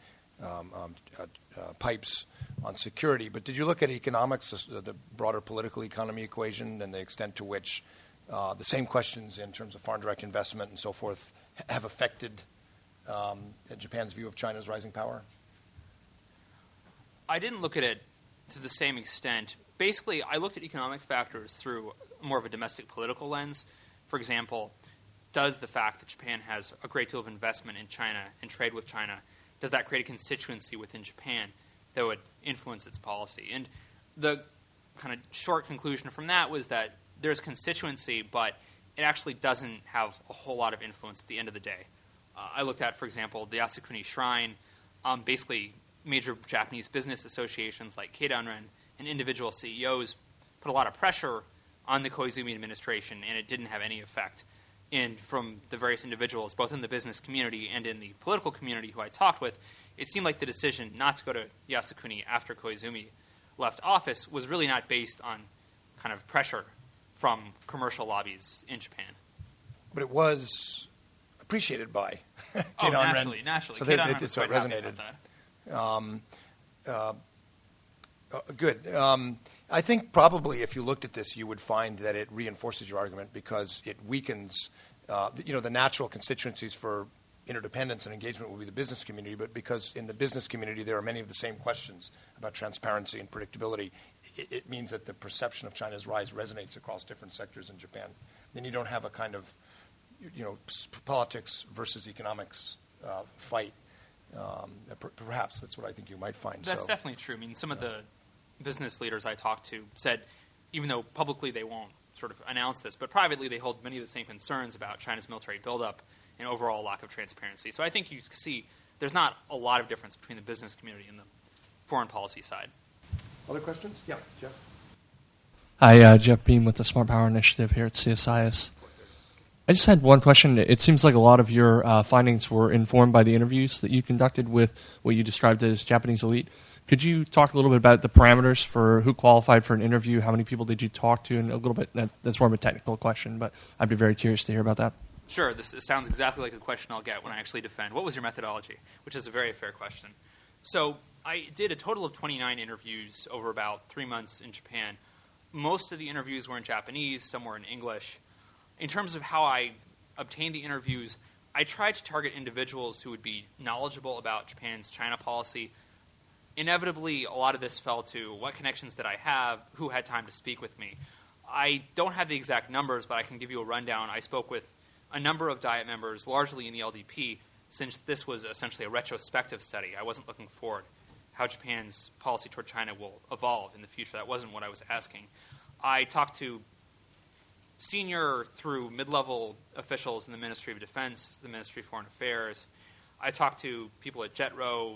pipes on security. But did you look at economics, the broader political economy equation, and the extent to which the same questions in terms of foreign direct investment and so forth have affected Japan's view of China's rising power? I didn't look at it to the same extent. Basically, I looked at economic factors through more of a domestic political lens. For example, does the fact that Japan has a great deal of investment in China and trade with China, does that create a constituency within Japan that would influence its policy? And the kind of short conclusion from that was that there's constituency, but it actually doesn't have a whole lot of influence at the end of the day. I looked at, for example, the Yasukuni Shrine. Basically, major Japanese business associations like Keidanren and individual CEOs put a lot of pressure on the Koizumi administration, and it didn't have any effect. And from the various individuals, both in the business community and in the political community who I talked with, it seemed like the decision not to go to Yasukuni after Koizumi left office was really not based on kind of pressure from commercial lobbies in Japan. But it was appreciated by Keidanren. Naturally. So Keidanren it was sort quite of happy resonated. about that. Good. I think probably if you looked at this, you would find that it reinforces your argument because it weakens, the natural constituencies for interdependence and engagement will be the business community, but because in the business community there are many of the same questions about transparency and predictability, it means that the perception of China's rise resonates across different sectors in Japan. Then you don't have a kind of, politics versus economics fight. Perhaps that's what I think you might find. That's definitely true. I mean, some of the business leaders I talked to said, even though publicly they won't sort of announce this, but privately they hold many of the same concerns about China's military buildup and overall lack of transparency. So I think you see there's not a lot of difference between the business community and the foreign policy side. Other questions? Yeah, Jeff. Hi, Jeff Beam with the Smart Power Initiative here at CSIS. I just had one question. It seems like a lot of your findings were informed by the interviews that you conducted with what you described as Japanese elite. Could you talk a little bit about the parameters for who qualified for an interview? How many people did you talk to? And a little bit, that's more of a technical question, but I'd be very curious to hear about that. Sure. This sounds exactly like a question I'll get when I actually defend. What was your methodology? Which is a very fair question. So I did a total of 29 interviews over about 3 months in Japan. Most of the interviews were in Japanese, some were in English. In terms of how I obtained the interviews, I tried to target individuals who would be knowledgeable about Japan's China policy. Inevitably, a lot of this fell to what connections did I have, who had time to speak with me. I don't have the exact numbers, but I can give you a rundown. I spoke with a number of Diet members, largely in the LDP, since this was essentially a retrospective study. I wasn't looking forward how Japan's policy toward China will evolve in the future. That wasn't what I was asking. I talked to senior through mid-level officials in the Ministry of Defense, the Ministry of Foreign Affairs. I talked to people at JETRO,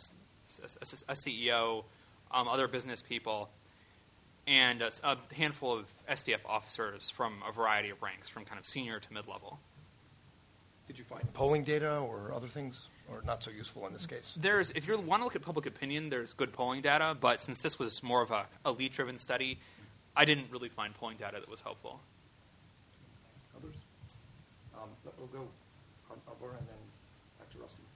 a CEO, other business people, and a handful of SDF officers from a variety of ranks, from kind of senior to mid-level. Did you find polling data or other things, or not so useful in this case? If you want to look at public opinion, there's good polling data, but since this was more of a elite-driven study, I didn't really find polling data that was helpful. Others? We'll go Arbora and then back to Rusty.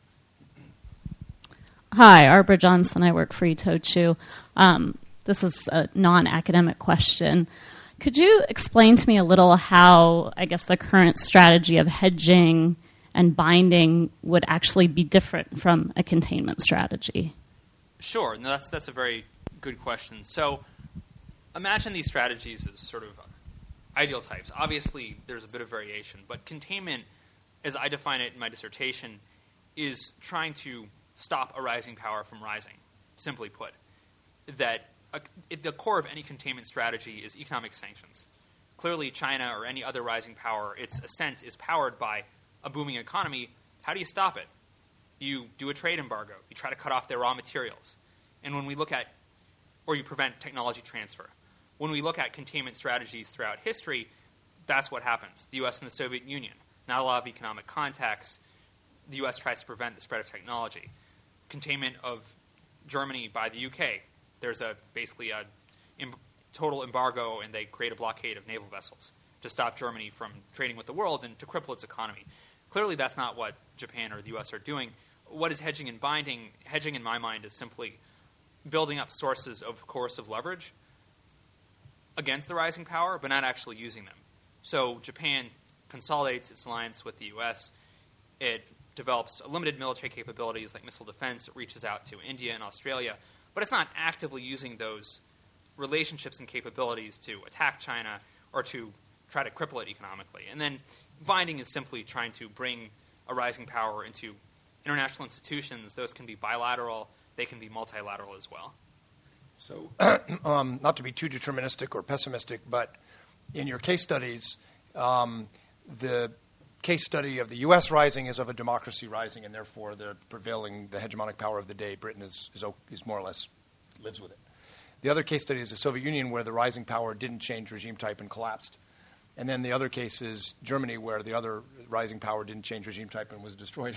Hi, Arbora Johnson. I work for Itochu. This is a non-academic question. Could you explain to me a little how, I guess, the current strategy of hedging and binding would actually be different from a containment strategy? Sure. No, that's a very good question. So imagine these strategies as sort of ideal types. Obviously, there's a bit of variation, but containment, as I define it in my dissertation, is trying to stop a rising power from rising, simply put. That the core of any containment strategy is economic sanctions. Clearly, China or any other rising power, its ascent is powered by a booming economy. How do you stop it? You do a trade embargo. You try to cut off their raw materials. And when we look at, or you prevent technology transfer. When we look at containment strategies throughout history, that's what happens. The U.S. and the Soviet Union, not a lot of economic contacts. The U.S. tries to prevent the spread of technology. Containment of Germany by the U.K. There's basically a total embargo, and they create a blockade of naval vessels to stop Germany from trading with the world and to cripple its economy. Clearly, that's not what Japan or the U.S. are doing. What is hedging and binding? Hedging, in my mind, is simply building up sources of coercive leverage against the rising power, but not actually using them. So Japan consolidates its alliance with the U.S. It develops limited military capabilities like missile defense. It reaches out to India and Australia, but it's not actively using those relationships and capabilities to attack China or to try to cripple it economically. And then binding is simply trying to bring a rising power into international institutions. Those can be bilateral. They can be multilateral as well. So not to be too deterministic or pessimistic, but in your case studies, the case study of the U.S. rising is of a democracy rising, and therefore the hegemonic power of the day, Britain, is more or less lives with it. The other case study is the Soviet Union, where the rising power didn't change regime type and collapsed. And then the other case is Germany, where the other rising power didn't change regime type and was destroyed.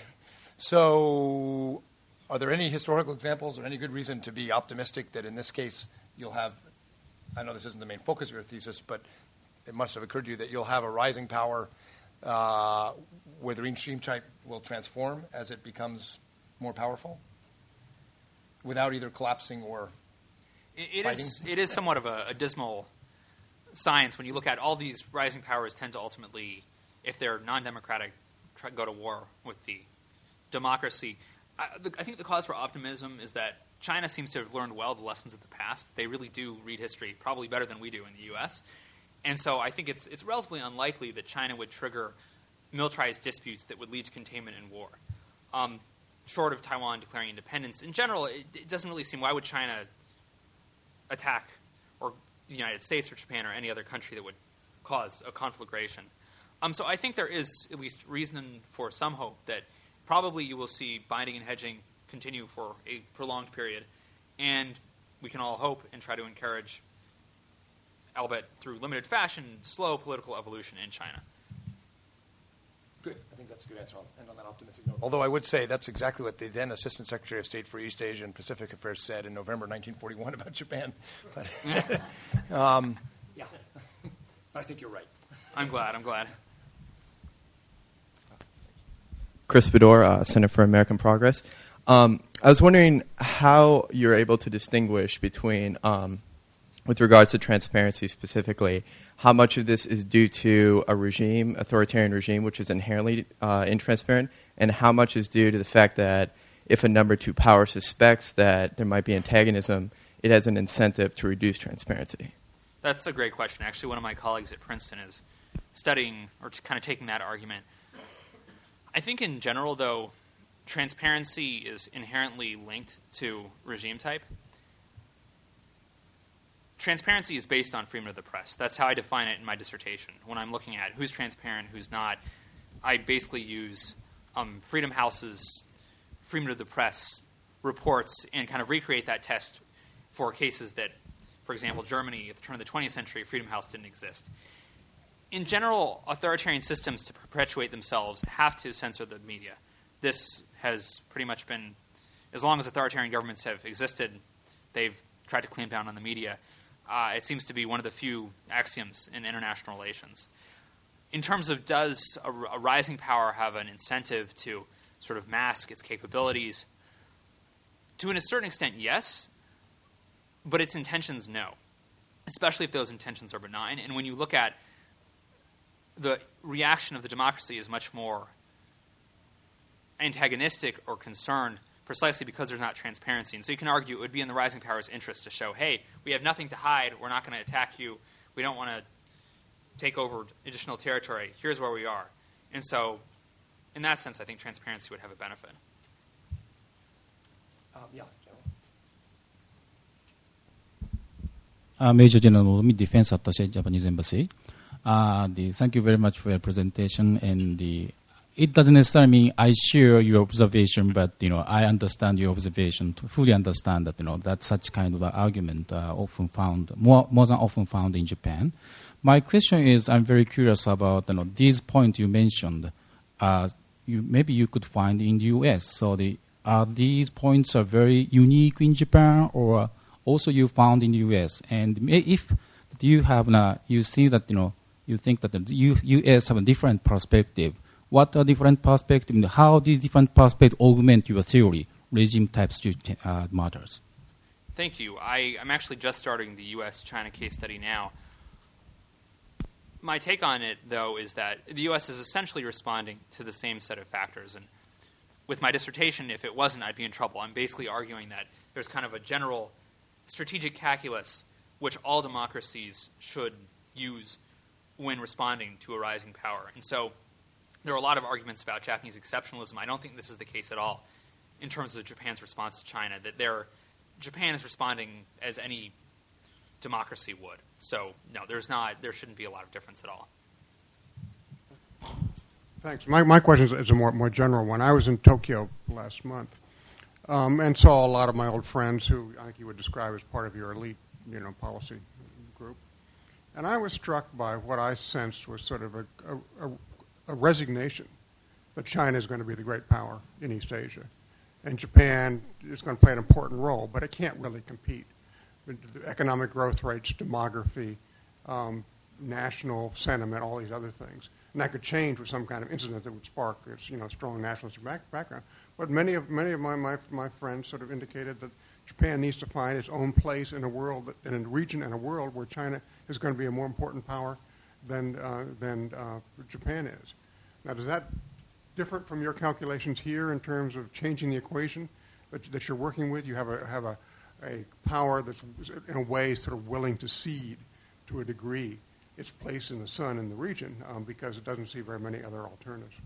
So are there any historical examples or any good reason to be optimistic that in this case you'll have, I know this isn't the main focus of your thesis, but it must have occurred to you that you'll have a rising power where the regime type will transform as it becomes more powerful without either collapsing or fighting? It is somewhat of a dismal science when you look at all these rising powers tend to ultimately, if they're non-democratic, go to war with the democracy. I think the cause for optimism is that China seems to have learned well the lessons of the past. They really do read history probably better than we do in the U.S. And so I think it's relatively unlikely that China would trigger militarized disputes that would lead to containment and war. Short of Taiwan declaring independence, in general, it doesn't really seem, why would China attack, or the United States or Japan or any other country that would cause a conflagration? So I think there is at least reason for some hope that probably you will see binding and hedging continue for a prolonged period, and we can all hope and try to encourage, albeit through limited fashion, slow political evolution in China. Good. I think that's a good answer. I'll end on that optimistic note. Although I would say that's exactly what the then Assistant Secretary of State for East Asia and Pacific Affairs said in November 1941 about Japan. But, yeah. I think you're right. I'm glad. Chris Bedore, Center for American Progress. I was wondering how you're able to distinguish between, with regards to transparency specifically, how much of this is due to a regime, authoritarian regime, which is inherently intransparent, and how much is due to the fact that if a number two power suspects that there might be antagonism, it has an incentive to reduce transparency? That's a great question. Actually, one of my colleagues at Princeton is studying or kind of taking that argument. I think in general, though, transparency is inherently linked to regime type. Transparency is based on freedom of the press. That's how I define it in my dissertation. When I'm looking at who's transparent, who's not, I basically use Freedom House's freedom of the press reports and kind of recreate that test for cases that, for example, Germany at the turn of the 20th century, Freedom House didn't exist. In general, authoritarian systems, to perpetuate themselves, have to censor the media. This has pretty much been, as long as authoritarian governments have existed, they've tried to clamp down on the media. It seems to be one of the few axioms in international relations. In terms of does a rising power have an incentive to sort of mask its capabilities, to a certain extent, yes, but its intentions, no, especially if those intentions are benign. And when you look at the reaction of the democracy is much more antagonistic or concerned precisely because there's not transparency. And so you can argue it would be in the rising power's interest to show, hey, we have nothing to hide. We're not going to attack you. We don't want to take over additional territory. Here's where we are. And so in that sense, I think transparency would have a benefit. Yeah. Major General Nozomi, Defense Attaché, Japanese Embassy. Thank you very much for your presentation. And it doesn't necessarily mean I share your observation, but I understand your observation to fully understand that that such kind of argument often found more than often found in Japan. My question is, I'm very curious about these points you mentioned. Maybe you could find in the U.S. So these points are very unique in Japan, or also you found in the U.S. And if you have you see that you think that the U.S. have a different perspective. What are different perspectives? And how these different perspectives augment your theory, regime type matters? Thank you. I'm actually just starting the U.S.-China case study now. My take on it, though, is that the U.S. is essentially responding to the same set of factors. And with my dissertation, if it wasn't, I'd be in trouble. I'm basically arguing that there's kind of a general strategic calculus which all democracies should use when responding to a rising power. And so there are a lot of arguments about Japanese exceptionalism. I don't think this is the case at all in terms of Japan's response to China, that Japan is responding as any democracy would. So, no, there shouldn't be a lot of difference at all. Thanks. My question is a more general one. I was in Tokyo last month and saw a lot of my old friends who I think you would describe as part of your elite policy group. And I was struck by what I sensed was sort of a resignation that China is going to be the great power in East Asia. And Japan is going to play an important role, but it can't really compete. The economic growth rates, demography, national sentiment, all these other things. And that could change with some kind of incident that would spark strong nationalistic background. But many of my friends sort of indicated that Japan needs to find its own place in a world, in a region and a world where China is going to be a more important power than Japan is. Now, does that different from your calculations here in terms of changing the equation that you're working with? You have a power that's in a way sort of willing to cede to a degree its place in the sun in the region because it doesn't see very many other alternatives.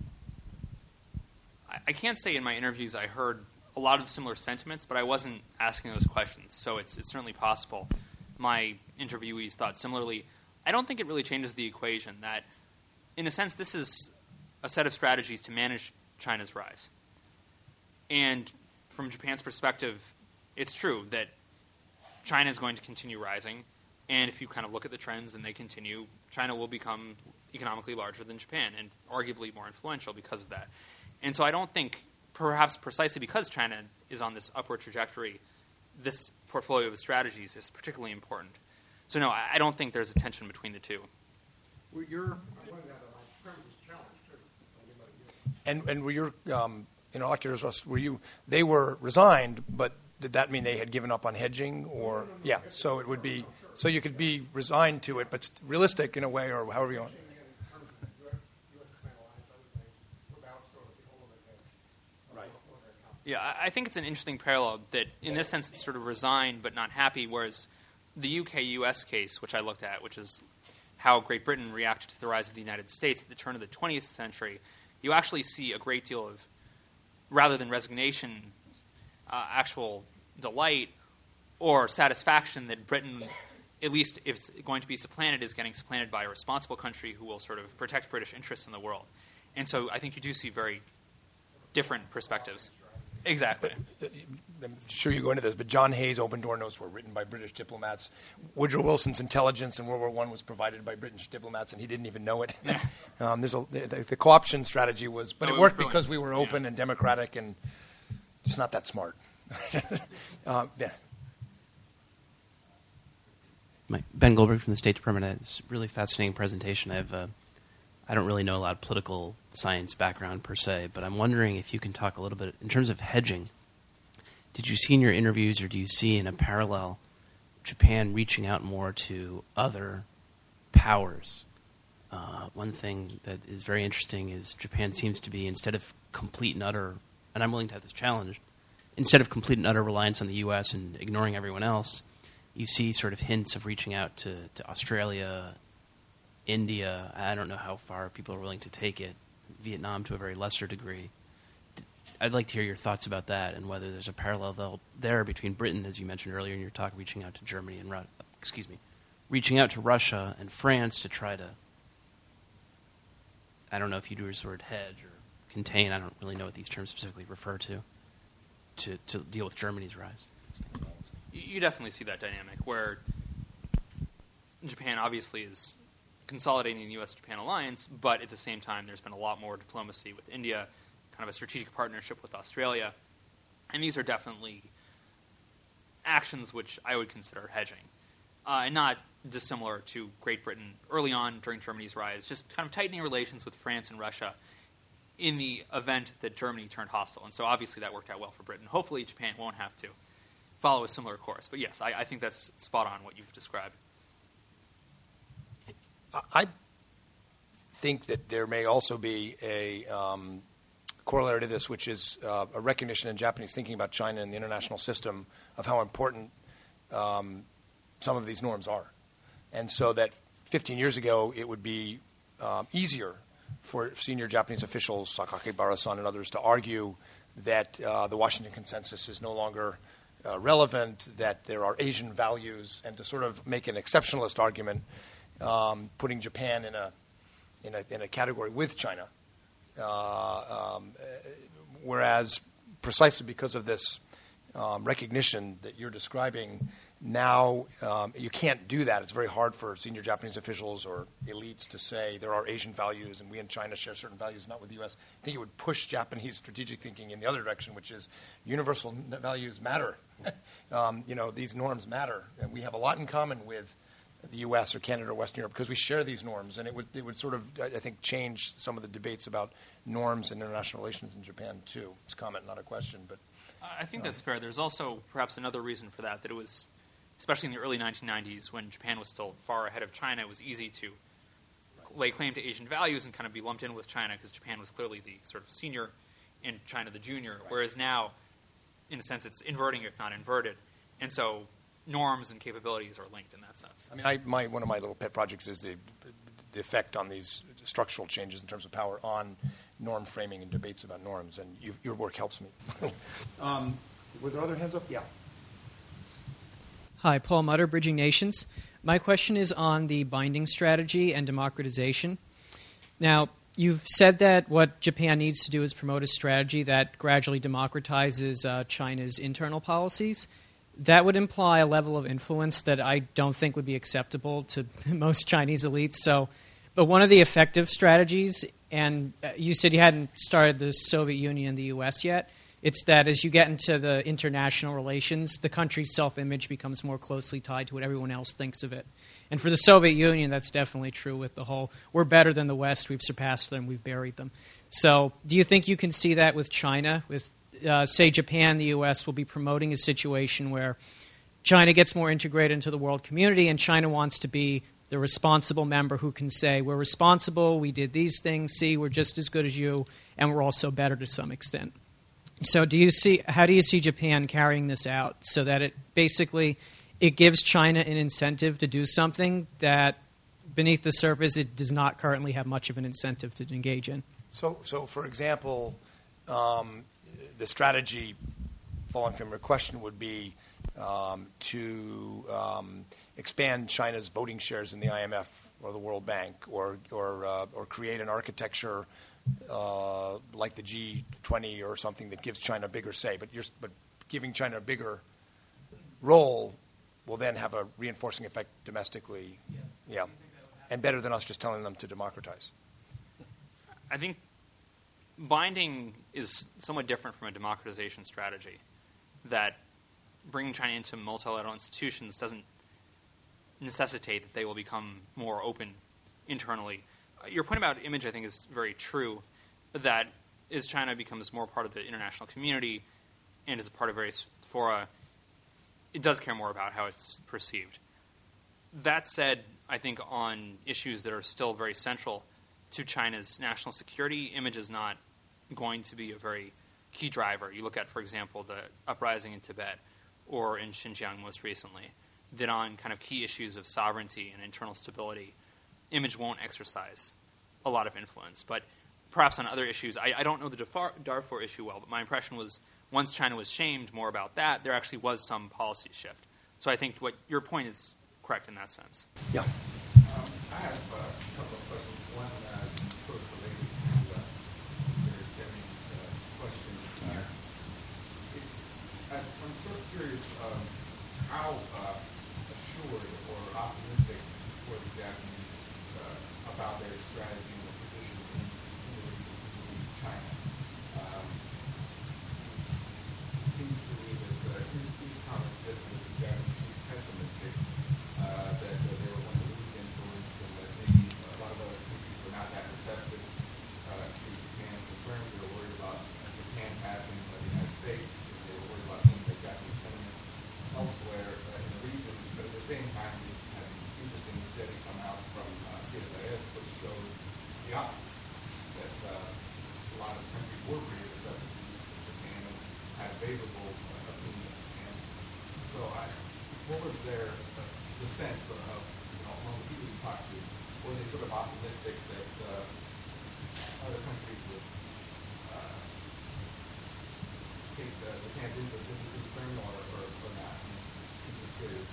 I can't say in my interviews I heard a lot of similar sentiments, but I wasn't asking those questions, so it's certainly possible. My interviewees thought similarly. I don't think it really changes the equation that, in a sense, this is a set of strategies to manage China's rise. And from Japan's perspective, it's true that China is going to continue rising, and if you kind of look at the trends and they continue, China will become economically larger than Japan and arguably more influential because of that. And so I don't think, perhaps precisely because China is on this upward trajectory, this portfolio of strategies is particularly important. So no, I don't think there's a tension between the two. Well, and were your they were resigned, but did that mean they had given up on hedging, or yeah? So it would be you could be resigned to it, but realistic in a way, or however you want. Right. Yeah, I think it's an interesting parallel that, in this sense, it's sort of resigned but not happy, whereas the UK-US case, which I looked at, which is how Great Britain reacted to the rise of the United States at the turn of the 20th century, you actually see a great deal of, rather than resignation, actual delight or satisfaction that Britain, at least if it's going to be supplanted, is getting supplanted by a responsible country who will sort of protect British interests in the world. And so I think you do see very different perspectives. Exactly. I'm sure you go into this, but John Hay's open door notes were written by British diplomats. Woodrow Wilson's intelligence in World War I was provided by British diplomats, and he didn't even know it. The co-option strategy was, but it worked because we were open and democratic and just not that smart. Yeah. Ben Goldberg from the State Department. It's a really fascinating presentation. I don't really know a lot of political science background per se, but I'm wondering if you can talk a little bit in terms of hedging. Did you see in your interviews, or do you see in a parallel Japan reaching out more to other powers? One thing that is very interesting is Japan seems to be, instead of complete and utter, and I'm willing to have this challenged, instead of complete and utter reliance on the U.S. and ignoring everyone else, you see sort of hints of reaching out to Australia, India. I don't know how far people are willing to take it. Vietnam to a very lesser degree. I'd like to hear your thoughts about that and whether there's a parallel there between Britain, as you mentioned earlier in your talk, reaching out to Germany and reaching out to Russia and France to try to, I don't know if you'd use the word hedge or contain, I don't really know what these terms specifically refer to deal with Germany's rise? You definitely see that dynamic where Japan obviously is consolidating the U.S.-Japan alliance, but at the same time there's been a lot more diplomacy with India, kind of a strategic partnership with Australia, and these are definitely actions which I would consider hedging, and not dissimilar to Great Britain early on during Germany's rise, just kind of tightening relations with France and Russia in the event that Germany turned hostile. And so obviously that worked out well for Britain. Hopefully Japan won't have to follow a similar course. But yes, I think that's spot on what you've described. I think that there may also be a corollary to this, which is a recognition in Japanese thinking about China and the international system of how important some of these norms are. And so that 15 years ago, it would be easier for senior Japanese officials, Sakakibara-san and others, to argue that the Washington Consensus is no longer relevant, that there are Asian values, and to sort of make an exceptionalist argument, putting Japan in a category with China. Whereas precisely because of this recognition that you're describing, now you can't do that. It's very hard for senior Japanese officials or elites to say there are Asian values and we in China share certain values, not with the U.S. I think it would push Japanese strategic thinking in the other direction, which is universal values matter. These norms matter. And we have a lot in common with the U.S. or Canada or Western Europe because we share these norms. And it would sort of, I think, change some of the debates about norms and international relations in Japan, too. It's a comment, not a question. But I think that's fair. There's also perhaps another reason for that it was, especially in the early 1990s when Japan was still far ahead of China, it was easy to lay claim to Asian values and kind of be lumped in with China because Japan was clearly the sort of senior and China the junior, whereas now, in a sense, it's inverting if not inverted. And so norms and capabilities are linked in that sense. I mean, one of my little pet projects is the effect on these structural changes in terms of power on norm framing and debates about norms, and your work helps me. Were there other hands up? Yeah. Hi, Paul Mutter, Bridging Nations. My question is on the binding strategy and democratization. Now, you've said that what Japan needs to do is promote a strategy that gradually democratizes China's internal policies. That would imply a level of influence that I don't think would be acceptable to most Chinese elites. But one of the effective strategies, and you said you hadn't started the Soviet Union and the U.S. yet, it's that as you get into the international relations, the country's self-image becomes more closely tied to what everyone else thinks of it. And for the Soviet Union, that's definitely true with the whole, we're better than the West, we've surpassed them, we've buried them. So do you think you can see that with China, with say Japan, the U.S. will be promoting a situation where China gets more integrated into the world community and China wants to be the responsible member who can say, we're responsible, we did these things, see, we're just as good as you, and we're also better to some extent. So how do you see Japan carrying this out so that it gives China an incentive to do something that beneath the surface it does not currently have much of an incentive to engage in? So for example, the strategy, following from your question, would be to expand China's voting shares in the IMF or the World Bank, or create an architecture like the G20 or something that gives China a bigger say. But giving China a bigger role will then have a reinforcing effect domestically. Yes. Yeah, and better than us just telling them to democratize. I think binding is somewhat different from a democratization strategy. That bringing China into multilateral institutions doesn't necessitate that they will become more open internally. Your point about image, I think, is very true, that as China becomes more part of the international community and is a part of various fora, it does care more about how it's perceived. That said, I think on issues that are still very central to China's national security, image is not going to be a very key driver. You look at, for example, the uprising in Tibet or in Xinjiang most recently, that on kind of key issues of sovereignty and internal stability, image won't exercise a lot of influence. But perhaps on other issues, I don't know the Darfur issue well, but my impression was once China was shamed more about that, there actually was some policy shift. So I think what your point is correct in that sense. Yeah. I have a couple of questions. One sort of related to Mr. Deming's question. I'm sort of curious how assured or optimistic were the Japanese about their strategy and their position in the region in China. It seems to me that his comments just that the Japanese were pessimistic, that they were going to lose influence, and that maybe a lot of other countries were not that receptive to Japan's concerns. They were worried about Japan passing the United States, and they were worried about things like Japanese sentiments elsewhere in the region. But at the same time, we had an interesting study come out from CSIS, which showed the opposite, that a lot of countries were really receptive to Japan and had a favorable opinion of Japan. So what was the sense of, among the people you talked to? Were they sort of optimistic that other countries would take Japan's interest into concern or not? I'm just curious.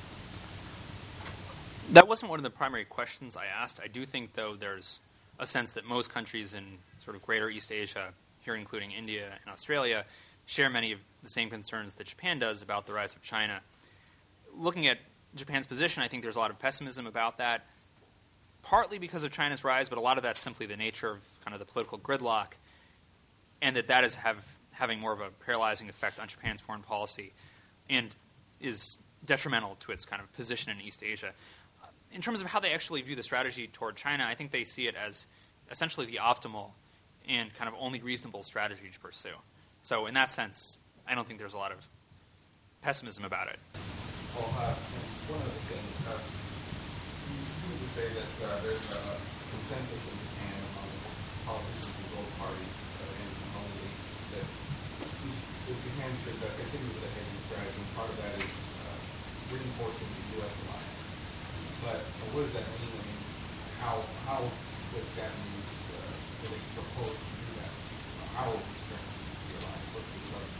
That wasn't one of the primary questions I asked. I do think, though, there's a sense that most countries in sort of greater East Asia, here including India and Australia, share many of the same concerns that Japan does about the rise of China. Looking at Japan's position, I think there's a lot of pessimism about that, partly because of China's rise, but a lot of that's simply the nature of kind of the political gridlock, and that is having more of a paralyzing effect on Japan's foreign policy and is detrimental to its kind of position in East Asia. In terms of how they actually view the strategy toward China, I think they see it as essentially the optimal and kind of only reasonable strategy to pursue. So in that sense, I don't think there's a lot of pessimism about it. Well, one other thing, you seem to say that there's a consensus in Japan among politicians in both parties and among elites that Japan should continue with the hedging strategy, and part of that is reinforcing the U.S. alliance. But what does that mean? I mean, how would Japanese really propose to do that? How will we strengthen the alliance? What's the subject?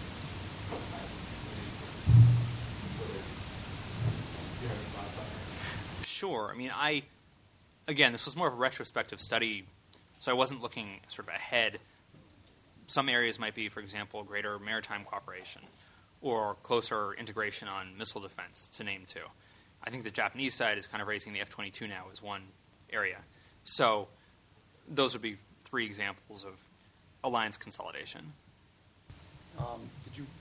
Sure. I mean, again, this was more of a retrospective study, so I wasn't looking sort of ahead. Some areas might be, for example, greater maritime cooperation or closer integration on missile defense, to name two. I think the Japanese side is kind of raising the F-22 now as one area. So those would be three examples of alliance consolidation. Did you?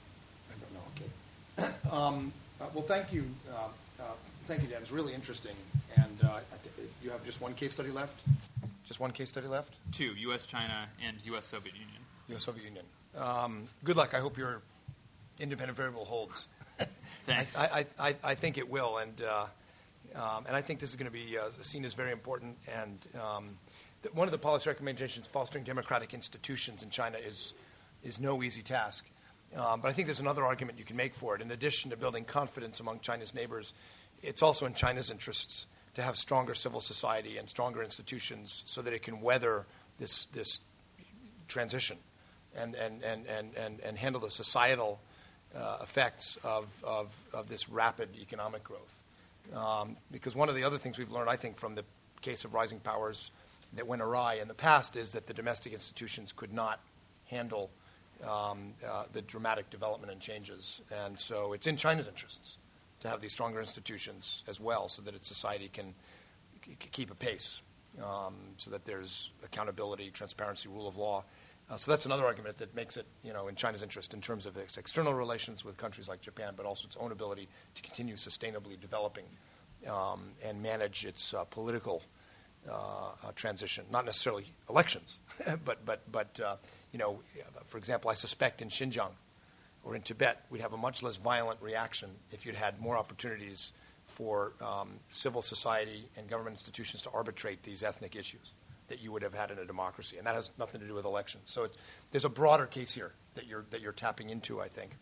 I don't know. Okay. Well, thank you. Thank you, Dan. It's really interesting. And you have just one case study left? Just one case study left? Two, U.S., China, and U.S., Soviet Union. U.S., Soviet Union. Good luck. I hope your independent variable holds. Thanks. I think it will. And I think this is going to be seen as very important. And one of the policy recommendations, fostering democratic institutions in China, is no easy task. But I think there's another argument you can make for it. In addition to building confidence among China's neighbors, it's also in China's interests to have stronger civil society and stronger institutions so that it can weather this transition and handle the societal effects of this rapid economic growth. Because one of the other things we've learned, I think, from the case of rising powers that went awry in the past is that the domestic institutions could not handle the dramatic development and changes. And so it's in China's interests to have these stronger institutions as well so that its society can keep a pace, so that there's accountability, transparency, rule of law. So that's another argument that makes it, in China's interest in terms of its external relations with countries like Japan, but also its own ability to continue sustainably developing and manage its political transition, not necessarily elections, but for example, I suspect in Xinjiang or in Tibet, we'd have a much less violent reaction if you'd had more opportunities for civil society and government institutions to arbitrate these ethnic issues that you would have had in a democracy, and that has nothing to do with elections. So there's a broader case here that you're tapping into, I think.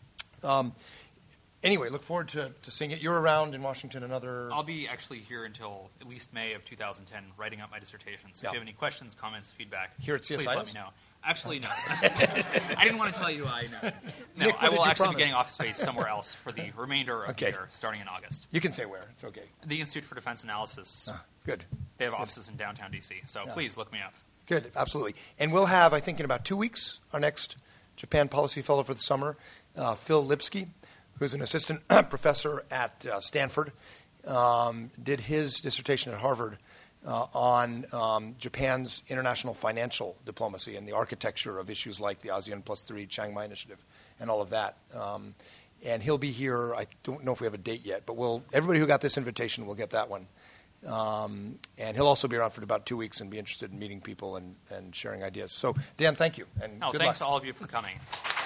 Anyway, look forward to seeing it. You're around in Washington another... I'll be actually here until at least May of 2010 writing up my dissertation. So if you have any questions, comments, feedback, here at CSIS? please let me know. Actually, no. I didn't want to tell you I know. No, Nick, what I did will you actually promise? be getting office space somewhere else for the remainder of the year, starting in August. You can say where. It's okay. The Institute for Defense Analysis. Good. They have offices in downtown D.C., so please look me up. Good, absolutely. And we'll have, I think, in about 2 weeks, our next Japan Policy Fellow for the summer, Phil Lipsky, who's an assistant professor at Stanford, did his dissertation at Harvard on Japan's international financial diplomacy and the architecture of issues like the ASEAN Plus 3 Chiang Mai Initiative and all of that. And he'll be here. I don't know if we have a date yet, but everybody who got this invitation will get that one. And he'll also be around for about 2 weeks and be interested in meeting people and sharing ideas. So, Dan, thank you. And good thanks luck. to all of you for coming.